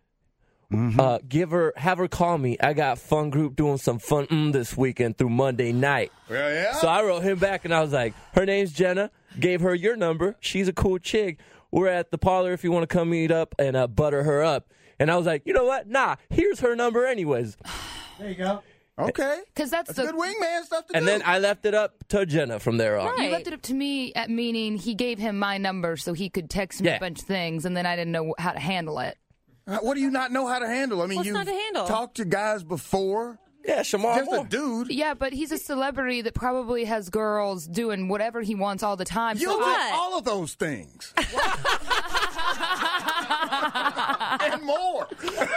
Mm-hmm. Have her call me. I got fun group doing some fun this weekend through Monday night. Yeah. So I wrote him back, and I was like, her name's Jenna. Gave her your number. She's a cool chick. We're at the parlor if you want to come meet up and butter her up. And I was like, you know what? Nah, here's her number anyways. There you go. Okay. Because that's the good wingman stuff to do. And then I left it up to Jenna from there on. You left it up to me, at meaning he gave him my number so he could text me a bunch of things, and then I didn't know how to handle it. What do you not know how to handle? I mean, What's you not to handle? talked to guys before. Yeah, Shamar. Just a dude. Yeah, but he's a celebrity that probably has girls doing whatever he wants all the time. You so do all of those things. And more.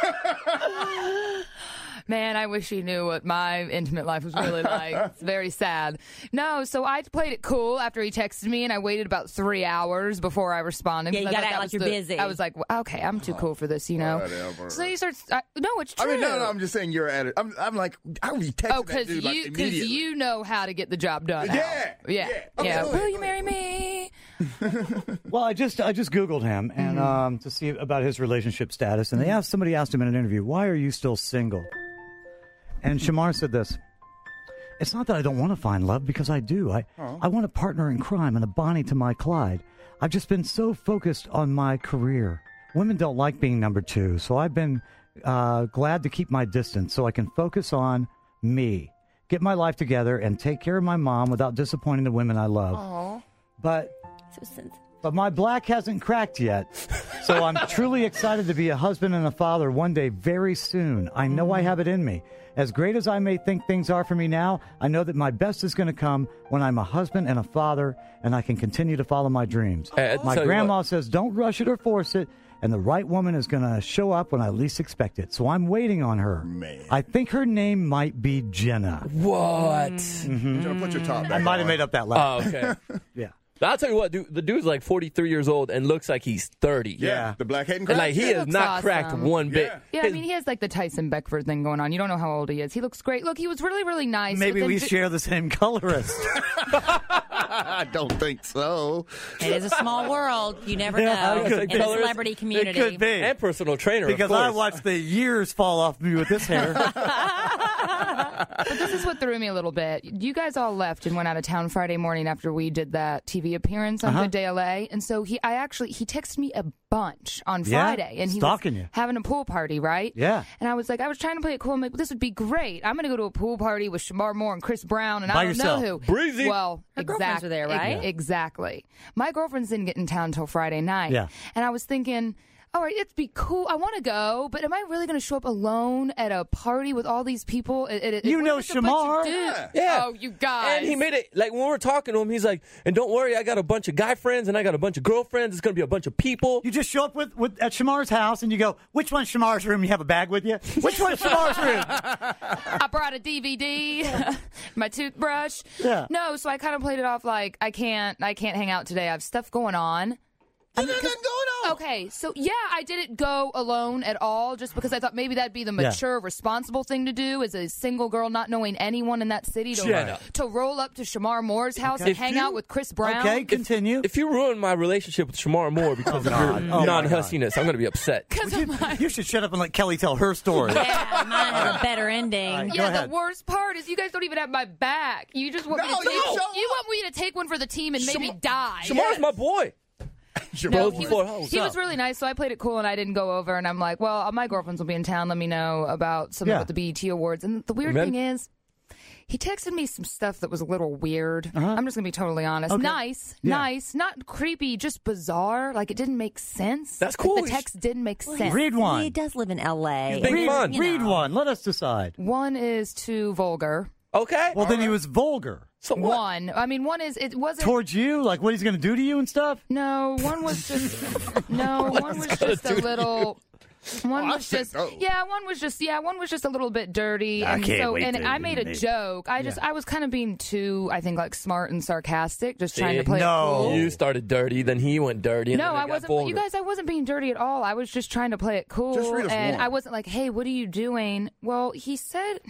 Man, I wish he knew what my intimate life was really like. It's very sad. No, so I played it cool after he texted me, and I waited about 3 hours before I responded. Yeah, you got to act like you're busy. I was like, well, okay, I'm too cool for this, you know. Whatever. So he starts, no, it's true. I mean, no, I'm just saying you're at it. I'm like, I would be texting that dude like immediately. you know how to get the job done. Yeah. Yeah. Okay, Will you marry me? Well, I just Googled him and to see about his relationship status, and somebody asked him in an interview, "Why are you still single?" And Shamar said this: "It's not that I don't want to find love, because I do. I want a partner in crime and a Bonnie to my Clyde. I've just been so focused on my career. Women don't like being number two, so I've been glad to keep my distance so I can focus on me, get my life together, and take care of my mom without disappointing the women I love." Aww. But So my black hasn't cracked yet, so I'm truly excited to be a husband and a father one day very soon. I know I have it in me. As great as I may think things are for me now, I know that my best is going to come when I'm a husband and a father, and I can continue to follow my dreams. My grandma says, don't rush it or force it, and the right woman is going to show up when I least expect it. So I'm waiting on her. Man. I think her name might be Jenna. What? Mm-hmm. Jenna, put your top back I might have on. made up that last. Oh, okay. Yeah. I'll tell you what, dude, the dude's like 43 years old and looks like he's 30. Yeah, the black hadn't And cracked. like he has looks not cracked awesome. one bit. Yeah, I mean, he has like the Tyson Beckford thing going on. You don't know how old he is. He looks great. Look, he was really, really nice. Maybe but then we share the same colorist. I don't think so. it is a small world. You never Yeah, know. it could In be. the celebrity community. It could be. And personal trainer, Because of I course. watched the years fall off me with this hair. But this is what threw me a little bit. You guys all left and went out of town Friday morning after we did that TV appearance on Good Day LA. And so he texted me a bunch on Friday. And he was having a pool party, right? Yeah. And I was trying to play it cool. I'm like, this would be great. I'm going to go to a pool party with Shamar Moore and Chris Brown, and By I don't yourself. know who. Breezy. Well, Her girlfriends were there, right? Exactly. My girlfriends didn't get in town until Friday night. Yeah. And I was thinking, all right, it'd be cool. I want to go, but am I really going to show up alone at a party with all these people? You know Shamar. Yeah. Oh, you guys. And he made it, like, when we were talking to him, he's like, and don't worry, I got a bunch of guy friends, and I got a bunch of girlfriends. It's going to be a bunch of people. You just show up with at Shamar's house, and you go, which one's Shamar's room? You have a bag with you? Which one's Shamar's room? I brought a DVD, my toothbrush. Yeah. No, so I kind of played it off like, I can't hang out today. I have stuff going on. There's nothing going on. Okay, so I didn't go alone at all just because I thought maybe that'd be the mature, responsible thing to do as a single girl not knowing anyone in that city to roll up to Shamar Moore's house and hang out with Chris Brown. Okay, continue. If you ruin my relationship with Shamar Moore because of your non-hussiness, I'm going to be upset. You should shut up and let Kelly tell her story. Yeah, mine has a better ending. The worst part is you guys don't even have my back. You just want me to want me to take one for the team and maybe die. Shamar's my boy. No, he was really nice, so I played it cool, and I didn't go over, and I'm like, well, my girlfriends will be in town. Let me know about something with the BET Awards. And the weird thing is, he texted me some stuff that was a little weird. I'm just going to be totally honest. Okay. Nice, not creepy, just bizarre. Like, it didn't make sense. That's cool. The text didn't make sense. Read one. He does live in L.A. Read one. Let us decide. One is too vulgar. Okay. Well, then he was vulgar. So one is it wasn't towards you, like what he's going to do to you and stuff. No, one was just one was just a little. One was just one was just a little bit dirty, and I made a joke. I was kind of being too, I think, like smart and sarcastic, just trying to play it cool. You started dirty, then he went dirty. And no, I wasn't. You guys, I wasn't being dirty at all. I was just trying to play it cool, and I wasn't like, "Hey, what are you doing?" Well, he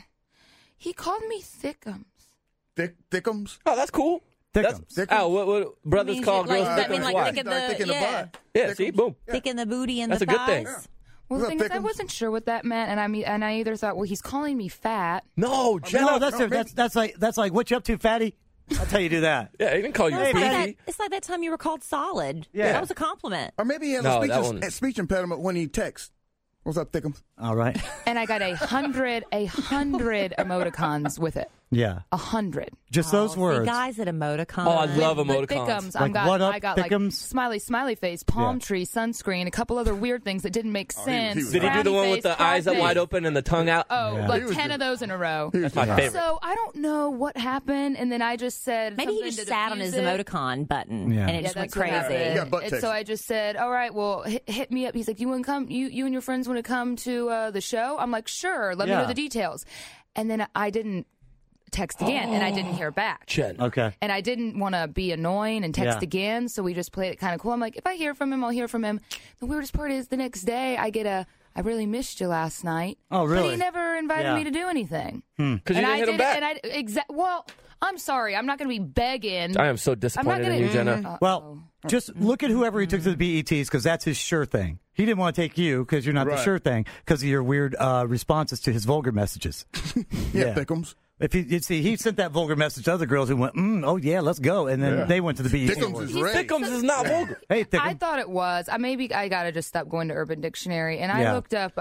called me thickums. Thickums? Oh, that's cool. Thickums. Oh, what brothers call girls thickums? I mean, like thick in the butt. Yeah, see, boom. Thick in the booty and that's the thighs. That's a good thing. Well, the thing is, I wasn't sure what that meant, and I either thought, well, he's calling me fat. No, Jenna. No, that's like what you up to, fatty? That's how you do that. Yeah, he didn't call you fatty. It's like that time you were called solid. Yeah. That was a compliment. Or maybe he has a speech impediment when he texts. What's up, Thickums? All right. And I got 100 emoticons with it. Yeah. 100. Just those words. Guys at emoticons. Oh, I love emoticons. Thickums. Like, what up, I got Thickums? like smiley face, palm tree, sunscreen, a couple other weird things that didn't make sense. Did he do the one with the eyes up wide open and the tongue out? Oh, like 10 of those in a row. That's my favorite. So I don't know what happened, and then I just said maybe he just sat on his emoticon button and it just went crazy. And so I just said, all right, well, hit me up. He's like, you want to come? You and your friends want to come to the show? I'm like, sure. Let me know the details. And then I didn't text again, and I didn't hear back. Jen. Okay. And I didn't want to be annoying and text again, so we just played it kind of cool. I'm like, if I hear from him, I'll hear from him. The weirdest part is the next day I get I really missed you last night. Oh, really? But he never invited me to do anything. Because you didn't hit him back. Well, I'm sorry. I'm not going to be begging. I am so disappointed in you, Jenna. Well, just look at whoever he took to the BETs, because that's his sure thing. He didn't want to take you because you're not the sure thing, because of your weird responses to his vulgar messages. Yeah, Thickums. If he sent that vulgar message to other girls who went, oh yeah, let's go, and then they went to the BET. Thickums is not vulgar. Hey, Thickums. I thought it was. Maybe I gotta just stop going to Urban Dictionary, and I looked up.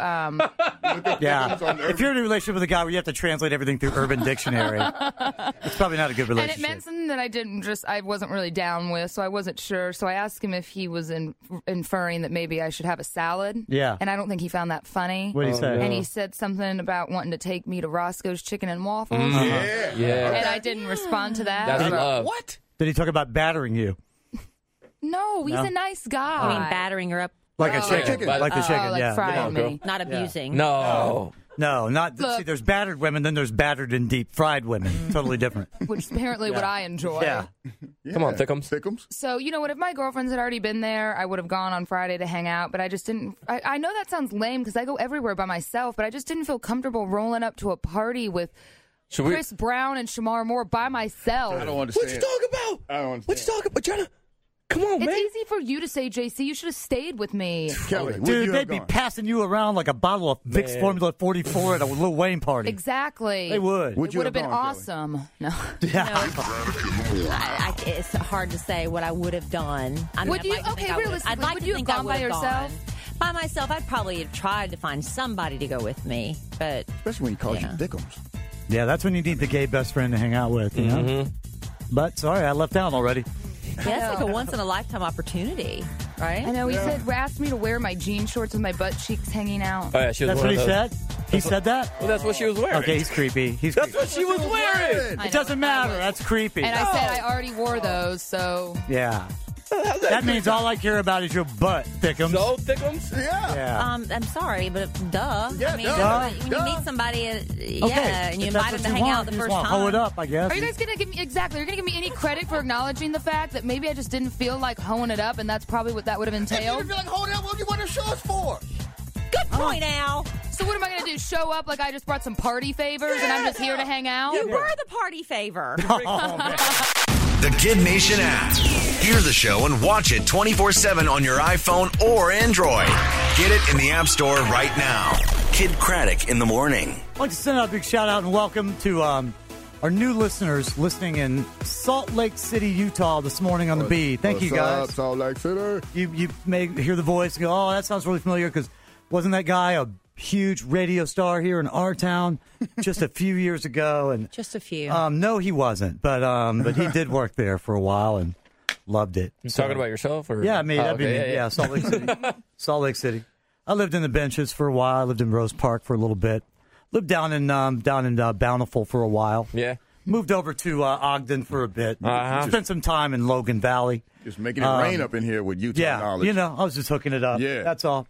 If you're in a relationship with a guy where you have to translate everything through Urban Dictionary, it's probably not a good relationship. And it meant something that I wasn't really down with, so I wasn't sure. So I asked him if he was inferring that maybe I should have a salad. Yeah. And I don't think he found that funny. What did he say? And he said something about wanting to take me to Roscoe's Chicken and Waffles. Yeah. And I didn't respond to that. That's love. What? Did he talk about battering you? No, he's a nice guy. I mean, battering her up. Like a chicken. Like the chicken, like frying me. Not abusing. No. No, not. See, there's battered women, then there's battered and deep fried women. Totally different. Which is apparently what I enjoy. Yeah. Come on, Thickums. So, you know what? If my girlfriends had already been there, I would have gone on Friday to hang out, but I just didn't. I know that sounds lame because I go everywhere by myself, but I just didn't feel comfortable rolling up to a party with Chris Brown and Shamar Moore by myself. I don't understand. What you talking about? I don't understand. What you talking about, Jenna? Come on, man. It's easy for you to say, JC. You should have stayed with me. Kelly, dude, they'd be passing you around like a bottle of Vicks Formula 44 at a Lil Wayne party. Exactly. They would. It would have been awesome. No. Yeah. It's hard to say what I would have done. Would you? Okay, realistically, would you have gone by yourself? By myself, I'd probably have tried to find somebody to go with me, but especially when he calls you Dickums. Yeah, that's when you need the gay best friend to hang out with. You know? But sorry, I left out already. Yeah, it's like a once-in-a-lifetime opportunity, right? I know. He asked me to wear my jean shorts with my butt cheeks hanging out. Oh, yeah, she was that's what he said? He said that? Well, that's what she was wearing. Okay, he's creepy. That's what she was wearing. It doesn't matter. That's creepy. And I said I already wore those, so... Yeah. That means all I care about is your butt, Thickums. So, Thickums? Yeah. I'm sorry, but duh. Yeah, I mean, duh. when you meet somebody, okay. and you invite them to hang out the first time. Hold it up, I guess. Are you guys going to give me, exactly, you're going to give me any credit for acknowledging the fact that maybe I just didn't feel like hoeing it up, and that's probably what that would have entailed? If you didn't feel like hoeing it up, what do you want to show us for? Good point, Al. So what am I going to do, show up like I just brought some party favors and I'm just here to hang out? You were the party favor. The Kid Nation app. Hear the show and watch it 24/7 on your iPhone or Android. Get it in the App Store right now. Kid Craddock in the morning. I'd like to send out a big shout out and welcome to our new listeners listening in Salt Lake City, Utah this morning on the B. Thank you, guys. What's up, Salt Lake City? You may hear the voice and go, oh, that sounds really familiar because wasn't that guy a huge radio star here in our town just a few years ago? And just a few. No, he wasn't, but he did work there for a while and loved it. You talking about yourself? Or? Yeah, me. That'd be me. Yeah. Salt Lake City. Salt Lake City. I lived in the benches for a while. I lived in Rose Park for a little bit. Lived down in Bountiful for a while. Yeah. Moved over to Ogden for a bit. Spent some time in Logan Valley. Just making it rain up in here with Utah knowledge. Yeah, I was just hooking it up. Yeah. That's all.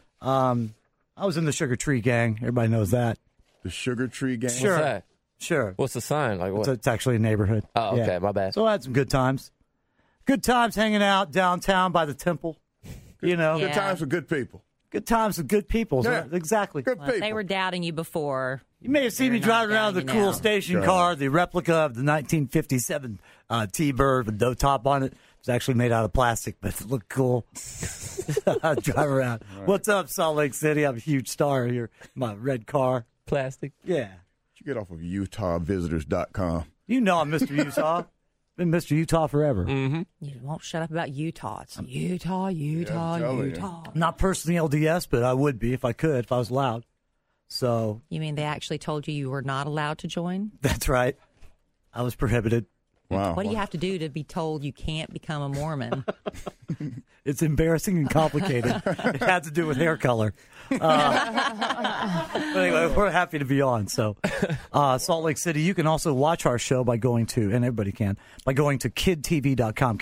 I was in the Sugar Tree Gang. Everybody knows that. The Sugar Tree Gang? Sure. What's that? Sure. What's the sign? Like what? It's actually a neighborhood. Oh, okay. My bad. So I had some good times. Good times hanging out downtown by the temple. Good times with good people. Good times with good people. Yeah. Exactly. Good people. They were doubting you before. You may have seen me driving around the cool station car, the replica of the 1957 T-Bird with no top on it. It's actually made out of plastic, but it looked cool. Drive around. Right. What's up, Salt Lake City? I'm a huge star here. My red car. Plastic. Yeah. You get off of UtahVisitors.com. You know I'm Mr. Utah. Been Mr. Utah forever. Mm-hmm. You won't shut up about Utah. It's Utah. Not personally LDS, but I would be if I could, if I was allowed. So. You mean they actually told you were not allowed to join? That's right. I was prohibited. Wow. What do you have to do to be told you can't become a Mormon? It's embarrassing and complicated. It had to do with hair color. But anyway, we're happy to be on. So, Salt Lake City, you can also watch our show by going to, and everybody can, by going to kiddtv.com,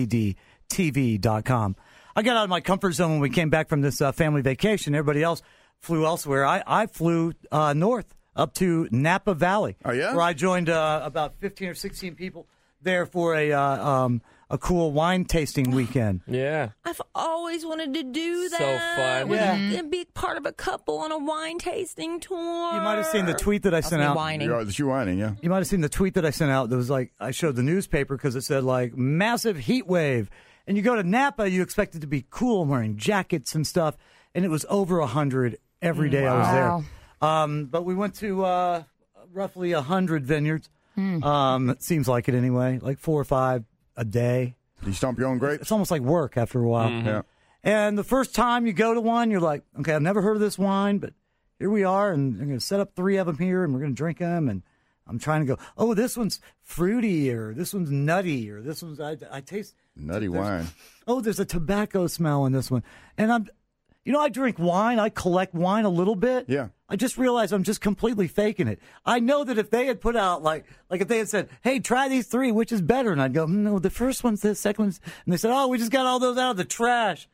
KIDDTV.com. I got out of my comfort zone when we came back from this family vacation. Everybody else flew elsewhere. I flew north up to Napa Valley. Oh, yeah? Where I joined about 15 or 16 people there for a cool wine tasting weekend. Yeah. I've always wanted to do that. So fun. Yeah. Be part of a couple on a wine tasting tour. You might have seen the tweet that I sent out. You're whining, yeah. You might have seen the tweet that I sent out that was like, I showed the newspaper because it said like massive heat wave. And you go to Napa, you expect it to be cool, I'm wearing jackets and stuff. And it was over 100 every day I was there. But we went to roughly 100 vineyards. It seems like it anyway, like 4 or 5 a day. Do you stomp your own grapes? It's almost like work after a while. Mm-hmm. Yeah. And the first time you go to one, you're like, okay, I've never heard of this wine, but here we are, and I'm going to set up 3 of them here, and we're going to drink them, and I'm trying to go, oh, this one's fruity, or this one's nutty, or this one's, I taste. Nutty wine. Oh, there's a tobacco smell in this one. And I drink wine. I collect wine a little bit. Yeah. I just realized I'm just completely faking it. I know that if they had put out, like if they had said, hey, try these 3, which is better? And I'd go, no, the first one's this, second one's, and they said, oh, we just got all those out of the trash.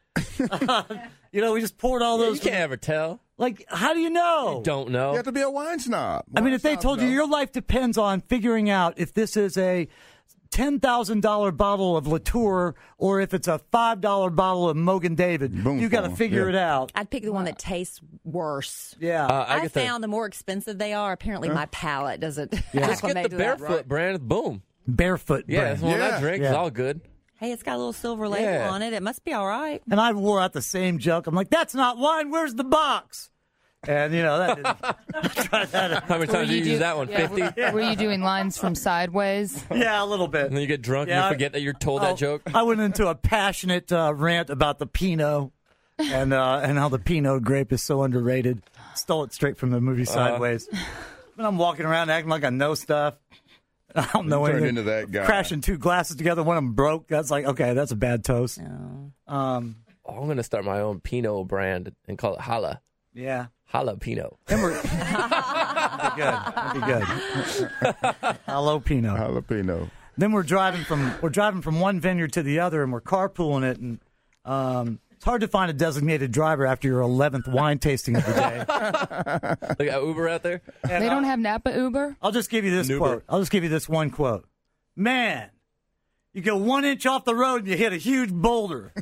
We just poured all those. You can't ever tell. Like, how do you know? You don't know. You have to be a wine snob. I mean, if they told you your life depends on figuring out if this is a $10,000 bottle of Latour or if it's a $5 bottle of Mogan David, you got to figure it out. I'd pick the one that tastes worse. Yeah. I found the more expensive they are, apparently my palate doesn't Just get acclimate the to that. Barefoot brand. Boom. Barefoot brand. Yeah, that's one I drink. Yeah. It's all good. Hey, it's got a little silver label on it. It must be all right. And I wore out the same joke. I'm like, that's not wine. Where's the box? And, that didn't. How many times did you use that one? 50? Yeah. Were you doing lines from sideways? Yeah, a little bit. And then you get drunk and you forget that you told that joke? I went into a passionate rant about the Pinot and how the Pinot grape is so underrated. Stole it straight from the movie Sideways. And I'm walking around acting like I know stuff. I don't know anything. Turned into that guy. Crashing two glasses together, one of them broke. That's like, okay, that's a bad toast. No. I'm going to start my own Pinot brand and call it Hala. Yeah. Jalapeno. That'd be good. Jalapeno. Jalapeno. Then we're driving from one vineyard to the other, and we're carpooling it, and it's hard to find a designated driver after your 11th wine tasting of the day. They got Uber out there? They don't have Napa Uber? I'll just give you this quote. I'll just give you this one quote. Man, you go 1 inch off the road and you hit a huge boulder.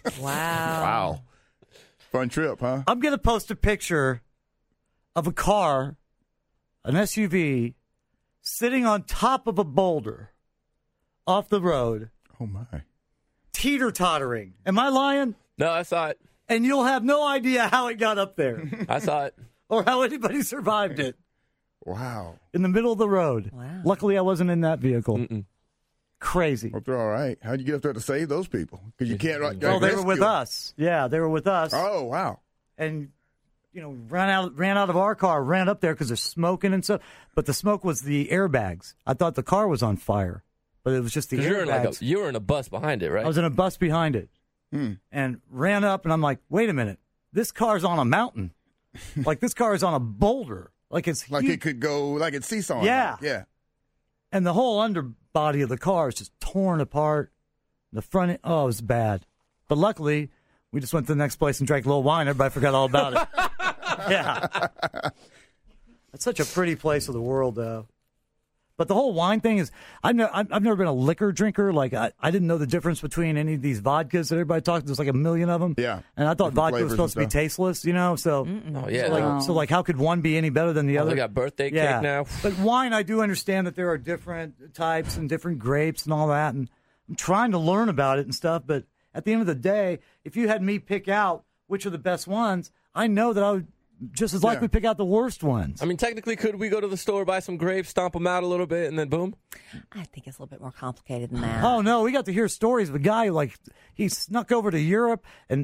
Wow. Fun trip, huh? I'm going to post a picture of a car, an SUV, sitting on top of a boulder off the road. Oh, my. Teeter-tottering. Am I lying? No, I saw it. And you'll have no idea how it got up there. I saw it. Or how anybody survived it. Wow. In the middle of the road. Wow. Luckily, I wasn't in that vehicle. Mm-mm. Crazy. Hope they're all right. How'd you get up there to save those people? Because you can't. Well, they were with us. Yeah, they were with us. Oh, wow. And, ran out of our car, ran up there because there's smoking and stuff. But the smoke was the airbags. I thought the car was on fire, but it was just the airbags. You were in a bus behind it, right? I was in a bus behind it and ran up, and I'm like, wait a minute. This car's on a mountain. Like, this car is on a boulder. Like, it's like huge. It could go, like it's seesawing. Yeah. Like, yeah. And the whole underbody of the car is just torn apart. The front, it was bad. But luckily, we just went to the next place and drank a little wine. Everybody forgot all about it. Yeah. That's such a pretty place of the world, though. But the whole wine thing is, I've never been a liquor drinker. Like, I didn't know the difference between any of these vodkas that everybody talks. There's like a million of them. Yeah. And I thought vodka was supposed to be tasteless, So, oh, yeah. So how could one be any better than the other? They got birthday cake now. But wine, I do understand that there are different types and different grapes and all that. And I'm trying to learn about it and stuff. But at the end of the day, if you had me pick out which are the best ones, I know that I would just as likely pick out the worst ones. I mean, technically, could we go to the store, buy some grapes, stomp them out a little bit, and then boom? I think it's a little bit more complicated than that. Oh, no. We got to hear stories of a guy who, he snuck over to Europe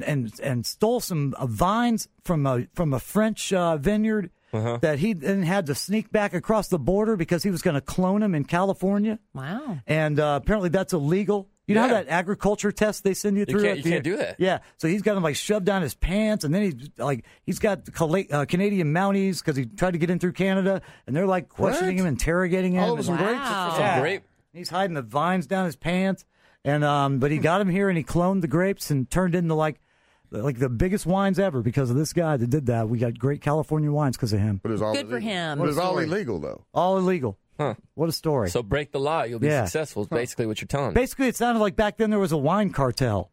and stole some vines from a French vineyard that he then had to sneak back across the border because he was going to clone them in California. Wow. And apparently that's illegal. You know how that agriculture test they send you through? You can't do that. Yeah. So he's got them shoved down his pants, and then he's got Canadian Mounties because he tried to get in through Canada, and they're questioning him, interrogating him. All over some grapes. Some grape. He's hiding the vines down his pants, and but he got him here, and he cloned the grapes and turned into like the biggest wines ever because of this guy that did that. We got great California wines because of him. But it's all good for him. But it's all illegal though. All illegal. Huh. What a story. So break the law, you'll be successful, is basically what you're telling me. Basically, it sounded like back then there was a wine cartel,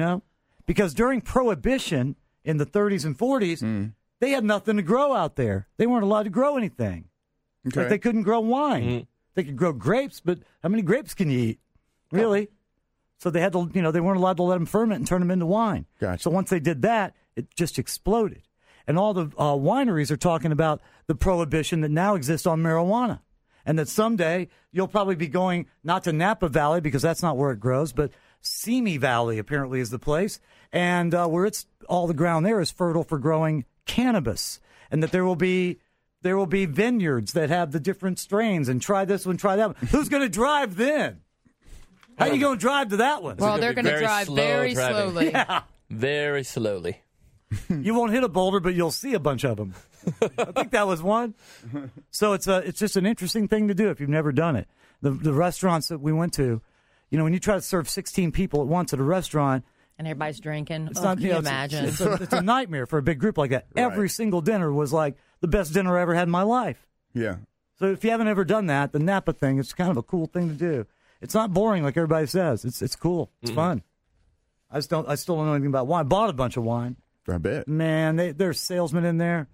Because during Prohibition in the 30s and 40s, they had nothing to grow out there. They weren't allowed to grow anything. Okay. They couldn't grow wine. They could grow grapes, but how many grapes can you eat? Really? So they had to, they weren't allowed to let them ferment and turn them into wine. Gotcha. So once they did that, it just exploded. And all the wineries are talking about the prohibition that now exists on marijuana. And that someday you'll probably be going not to Napa Valley because that's not where it grows, but Simi Valley apparently is the place. And where it's all the ground there is fertile for growing cannabis. And that there will be vineyards that have the different strains and try this one, try that one. Who's going to drive then? How are you going to drive to that one? Well, they're going to drive very slowly. Yeah. Very slowly. You won't hit a boulder, but you'll see a bunch of them. I think that was one. So it's just an interesting thing to do if you've never done it. The restaurants that we went to, when you try to serve 16 people at once at a restaurant. And everybody's drinking. It's not, can you imagine? It's a nightmare for a big group like that. Right. Every single dinner was like the best dinner I ever had in my life. Yeah. So if you haven't ever done that, the Napa thing, it's kind of a cool thing to do. It's not boring like everybody says. It's cool. It's fun. I still don't know anything about wine. I bought a bunch of wine. I bet. Man, there's salesmen in there.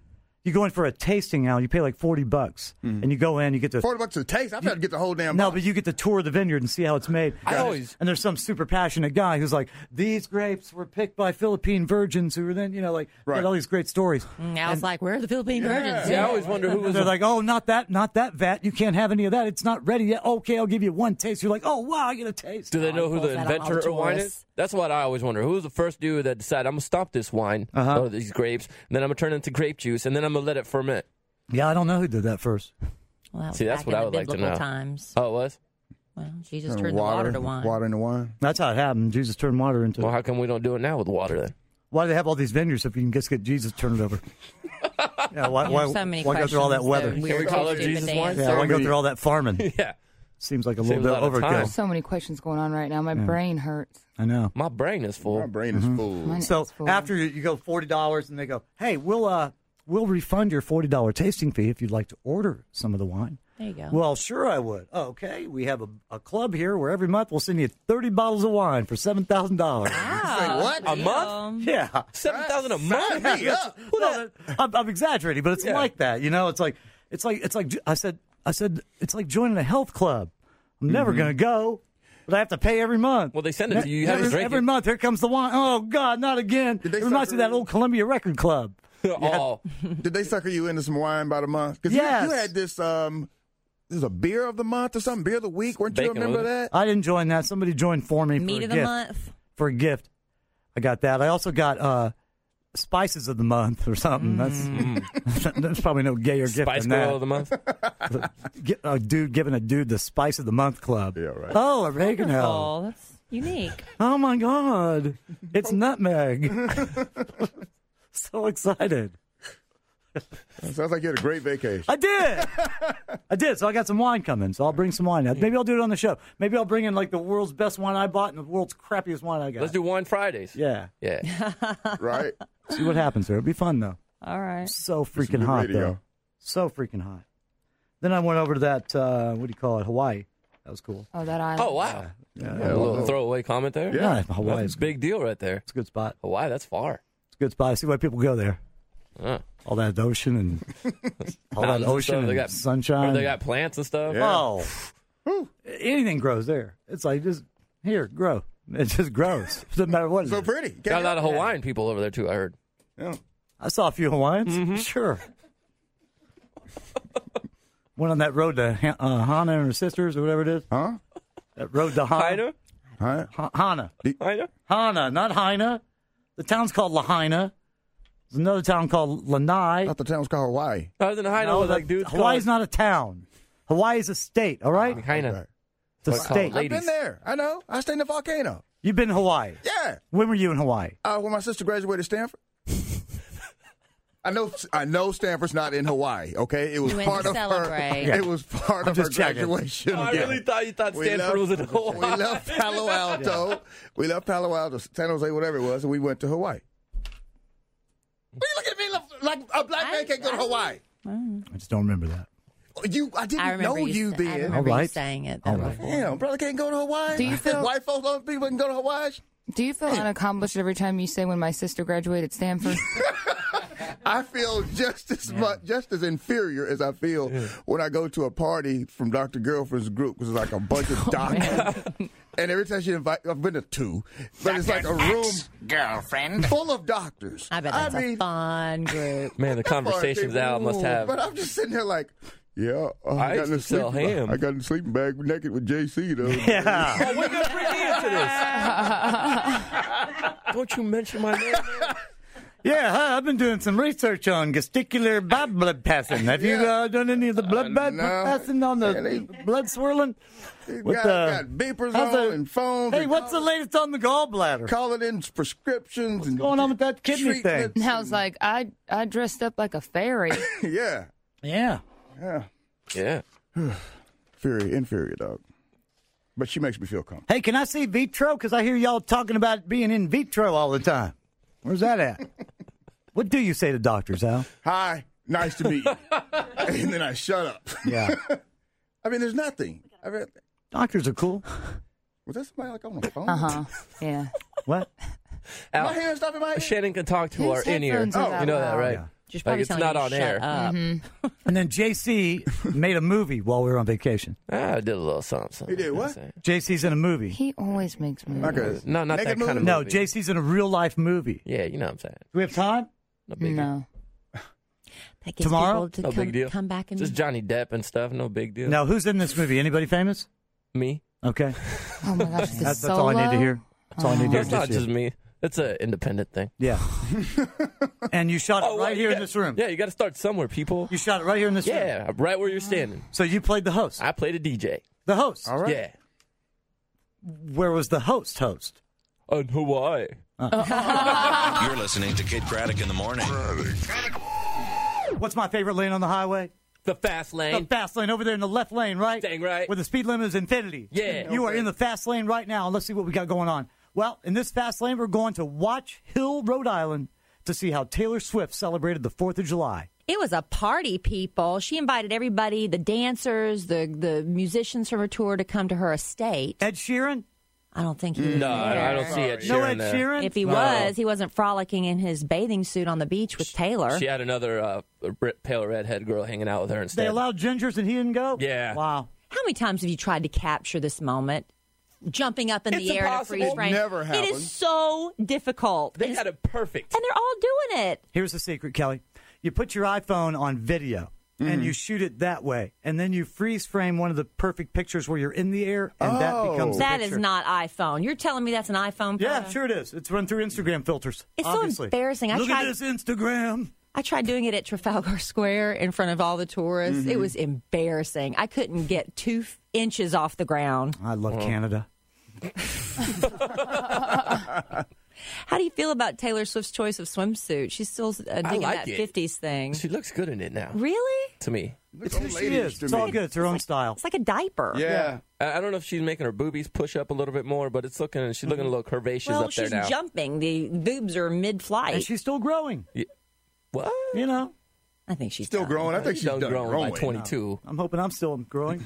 You go in for a tasting now, you pay like $40, and you go in, you get the $40 a taste. I'm trying to get the whole damn. No, but you get to tour the vineyard and see how it's made. And there's some super passionate guy who's like, these grapes were picked by Philippine virgins who were then, got all these great stories. Now it's like, where are the Philippine virgins? Yeah, I always wonder who was. They're like, oh, not that vat. You can't have any of that. It's not ready yet. Okay, I'll give you one taste. You're like, oh wow, I get a taste. Do they know who the inventor of wine is? That's what I always wonder. Who was the first dude that decided I'm gonna stop this wine, or these grapes, and then I'm gonna turn it into grape juice, and then I'm gonna let it ferment? Yeah, I don't know who did that first. Well, see, that's what I would like to know. Times. Oh, it was? Well, Jesus turned the water to wine. Water into wine. That's how it happened. Jesus turned water into. Well, how come we don't do it now with water then? Why do they have all these vineyards if you can just get Jesus to turn it over? Yeah, why go through all that weather? Can we call it Jesus wine? Yeah, why go through all that farming? Yeah. Seems like a little bit overkill. So many questions going on right now. My brain hurts. I know. My brain is full. My brain is full. So after you go $40 and they go, hey, we'll refund your $40 tasting fee if you'd like to order some of the wine. There you go. Well, sure I would. Oh, okay, we have a club here where every month we'll send you 30 bottles of wine for $7,000. Wow. What? A month? Yeah. $7,000 a month? No, I'm exaggerating, but it's like that. It's like I said it's like joining a health club. I'm never going to go, but I have to pay every month. Well, they send it to you. You have to drink every month. Here comes the wine. Oh God, not again. It reminds me of that old Columbia Record Club. Oh. Did they sucker you into some wine by the month? Because yes. you had this. This is a beer of the month or something. Beer of the week. Weren't you remember that? I didn't join that. Somebody joined for me. Meat of the month. For a gift. I got that. I also got spices of the month or something. That's probably no gayer gift Spice than that. Girl of the month. A dude giving a dude the Spice of the Month club. Yeah, right. Oh, a oregano. Oh, that's unique. Oh my God, it's nutmeg. So excited. Sounds like you had a great vacation. I did. So I got some wine coming. So I'll bring some wine. Maybe I'll do it on the show. Maybe I'll bring in like the world's best wine I bought and the world's crappiest wine I got. Let's do Wine Fridays. Yeah. Right. See what happens there. It'll be fun though. All right. So freaking hot though. So freaking hot. Then I went over to that. What do you call it? Hawaii. That was cool. Oh, that island. Oh wow. Yeah. A little throwaway comment there. Yeah. Hawaii is a big deal right there. It's a good spot. Hawaii. That's far. It's a good spot. I see why people go there. All that ocean and they got sunshine. They got plants and stuff. Yeah. Oh, anything grows there. It's like just here, grow. It just grows. Doesn't matter what. So pretty. Got a lot of Hawaiian people over there too. I heard. Yeah. I saw a few Hawaiians. Sure. Went on that road to Hana and her sisters or whatever it is. Huh? That road to Hana. Hana. Hana, not Haina. The town's called Lahaina. There's another town called Lanai. I thought the town was called Hawaii. Other than Haina, dudes. Hawaii's not a town. Hawaii is a state. All right. Haina. It's a state. I've been there. I know. I stayed in the volcano. You've been to Hawaii. Yeah. When were you in Hawaii? When my sister graduated Stanford. I know Stanford's not in Hawaii. Okay, it was part of her. It was part of her graduation. I really thought you thought Stanford was in Hawaii. We left Palo Alto. We left Palo Alto, San Jose, whatever it was, and we went to Hawaii. What are you looking at me like a black man can't go to Hawaii? I just don't remember that. I didn't know you then. I remember you saying it. Damn, brother can't go to Hawaii. Do you feel white folks, other people can go to Hawaii? Do you feel unaccomplished every time you say when my sister graduated Stanford? I feel just as inferior as I feel when I go to a party from Dr. Girlfriend's group because it's like a bunch of doctors. And every time she invites, I've been to two, but it's like a room girlfriend full of doctors. I bet that's a fun group. Man, the conversations Al must have. But I'm just sitting there like, yeah, I got to sell ham. I got in a sleeping bag naked with JC though. Yeah. Oh, we're gonna bring me into this. Don't you mention my name, man? Yeah, I've been doing some research on gesticular blood passing. Have you done any of the blood passing on the blood swirling? Got beepers on and phones. Hey, what's the latest on the gallbladder? Calling in prescriptions. What's going on with that kidney thing? And I was like, I dressed up like a fairy. Yeah. Inferior, dog. But she makes me feel comfortable. Hey, can I see vitro? Because I hear y'all talking about being in vitro all the time. Where's that at? What do you say to doctors, Al? Hi, nice to meet you. And then I shut up. Yeah. I mean, there's nothing. Doctors are cool. Was that somebody like on the phone? Uh-huh. Yeah. What? Al, my hand stuff in my head? Shannon can talk to His our in-ear. headphones are You know that, right? Yeah. She's probably it's telling not you on to air. shut up. And then JC made a movie while we were on vacation. I did a little something. He did what? JC's in a movie. He always makes movies. Like a No, not that naked kind of movie? No, movie. JC's in a real life movie. Yeah, you know what I'm saying. Do we have time? No big deal. No. That gets Tomorrow? people No to big deal. come back and Just Johnny Depp and stuff. No big deal. No, who's in this movie? Anybody famous? Me. Okay. Oh my gosh, That's all I need to hear. That's all I need to hear. It's not this just year. me. It's an independent thing. Yeah. And you shot it right here in this room. Yeah, you got to start somewhere, people. You shot it right here in this room. Yeah, right where you're standing. So you played the host. I played a DJ. The host. All right. Yeah. Where was the host? On Hawaii. You're listening to Kid Craddock in the morning. What's my favorite lane on the highway? The fast The lane. fast lane over there in the left lane, right? Dang right. Where the speed limit is infinity. Yeah. You are in the fast lane right now. Let's see what we got going on. Well, in this fast lane, we're going to Watch Hill, Rhode Island to see how Taylor Swift celebrated the 4th of July. It was a party, people. She invited everybody, the dancers, the musicians from her tour to come to her estate. Ed Sheeran? I don't think he was No, there. I don't see Ed Sheeran No Ed there. Sheeran? If he No. was, he wasn't frolicking in his bathing suit on the beach with Taylor. She had another pale redhead girl hanging out with her instead. They allowed gingers and he didn't go? Yeah. Wow. How many times have you tried to capture this moment? Jumping up in It's the air in a impossible. freeze frame. Never It happened. is so difficult. They had it perfect. And they're all doing it. Here's the secret, Kelly. You put your iPhone on video, and you shoot it that way, and then you freeze frame one of the perfect pictures where you're in the air, and that becomes the That picture. is not iPhone. You're telling me that's an iPhone? Yeah, photo? sure it is. It's run through Instagram filters. It's obviously. so embarrassing. Look at this Instagram. I tried doing it at Trafalgar Square in front of all the tourists. Mm-hmm. It was embarrassing. I couldn't get 2 inches off the ground. I love Canada. How do you feel about Taylor Swift's choice of swimsuit? She's still digging like that it. 50s thing. She looks good in it now. Really? To me. It's who she is. It's all good. It's her own style. It's like a diaper. Yeah. I don't know if she's making her boobies push up a little bit more, but she's looking a little curvaceous Well, up there she's now. jumping. The boobs are And mid-flight. she's still growing. What? You know, I think she's Still done. growing. I think she's Done done growing by growing. 22. I'm hoping I'm still growing.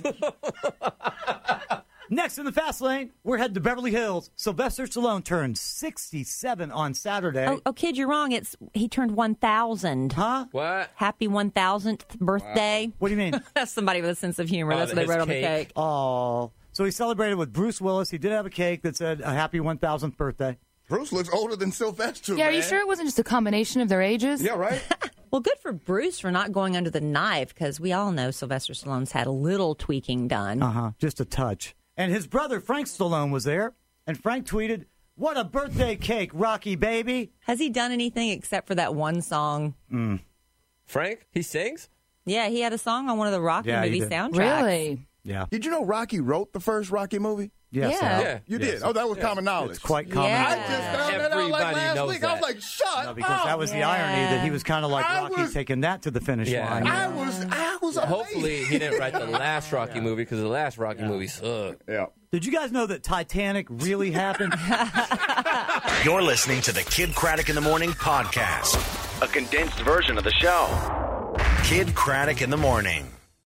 Next in the fast lane, we're headed to Beverly Hills. Sylvester Stallone turned 67 on Saturday. Oh, kid, you're wrong. He turned 1,000. Huh? What? Happy 1,000th birthday. What do you mean? That's somebody with a sense of humor. Oh, That's what they his wrote on the cake. cake. Oh. So he celebrated with Bruce Willis. He did have a cake that said a happy 1,000th birthday. Bruce looks older than Sylvester. Yeah, are you man. sure it wasn't just a combination of their ages? Yeah, right. Well, good for Bruce for not going under the knife, because we all know Sylvester Stallone's had a little tweaking done. Uh-huh. Just a touch. And his brother, Frank Stallone, was there. And Frank tweeted, "What a birthday cake, Rocky baby." Has he done anything except for that one song? Frank? He sings? Yeah, he had a song on one of the Rocky Yeah, he movie did. soundtracks. Really? Yeah. Did you know Rocky wrote the first Rocky movie? Yes, Yeah. Al. Yeah. You Yes. did. Oh, that was common knowledge. It's quite common. Yeah. I just found that out like Everybody last knows week. I was that. like, shut No, because up. that was the irony that he was kind of like I Rocky was- taking that to the finish Yeah. line. I was amazed. Hopefully he didn't write the last Rocky movie because the last Rocky movie sucked. Yeah. Did you guys know that Titanic really happened? You're listening to the Kid Craddock in the Morning podcast, a condensed version of the show. Kid Craddock in the Morning.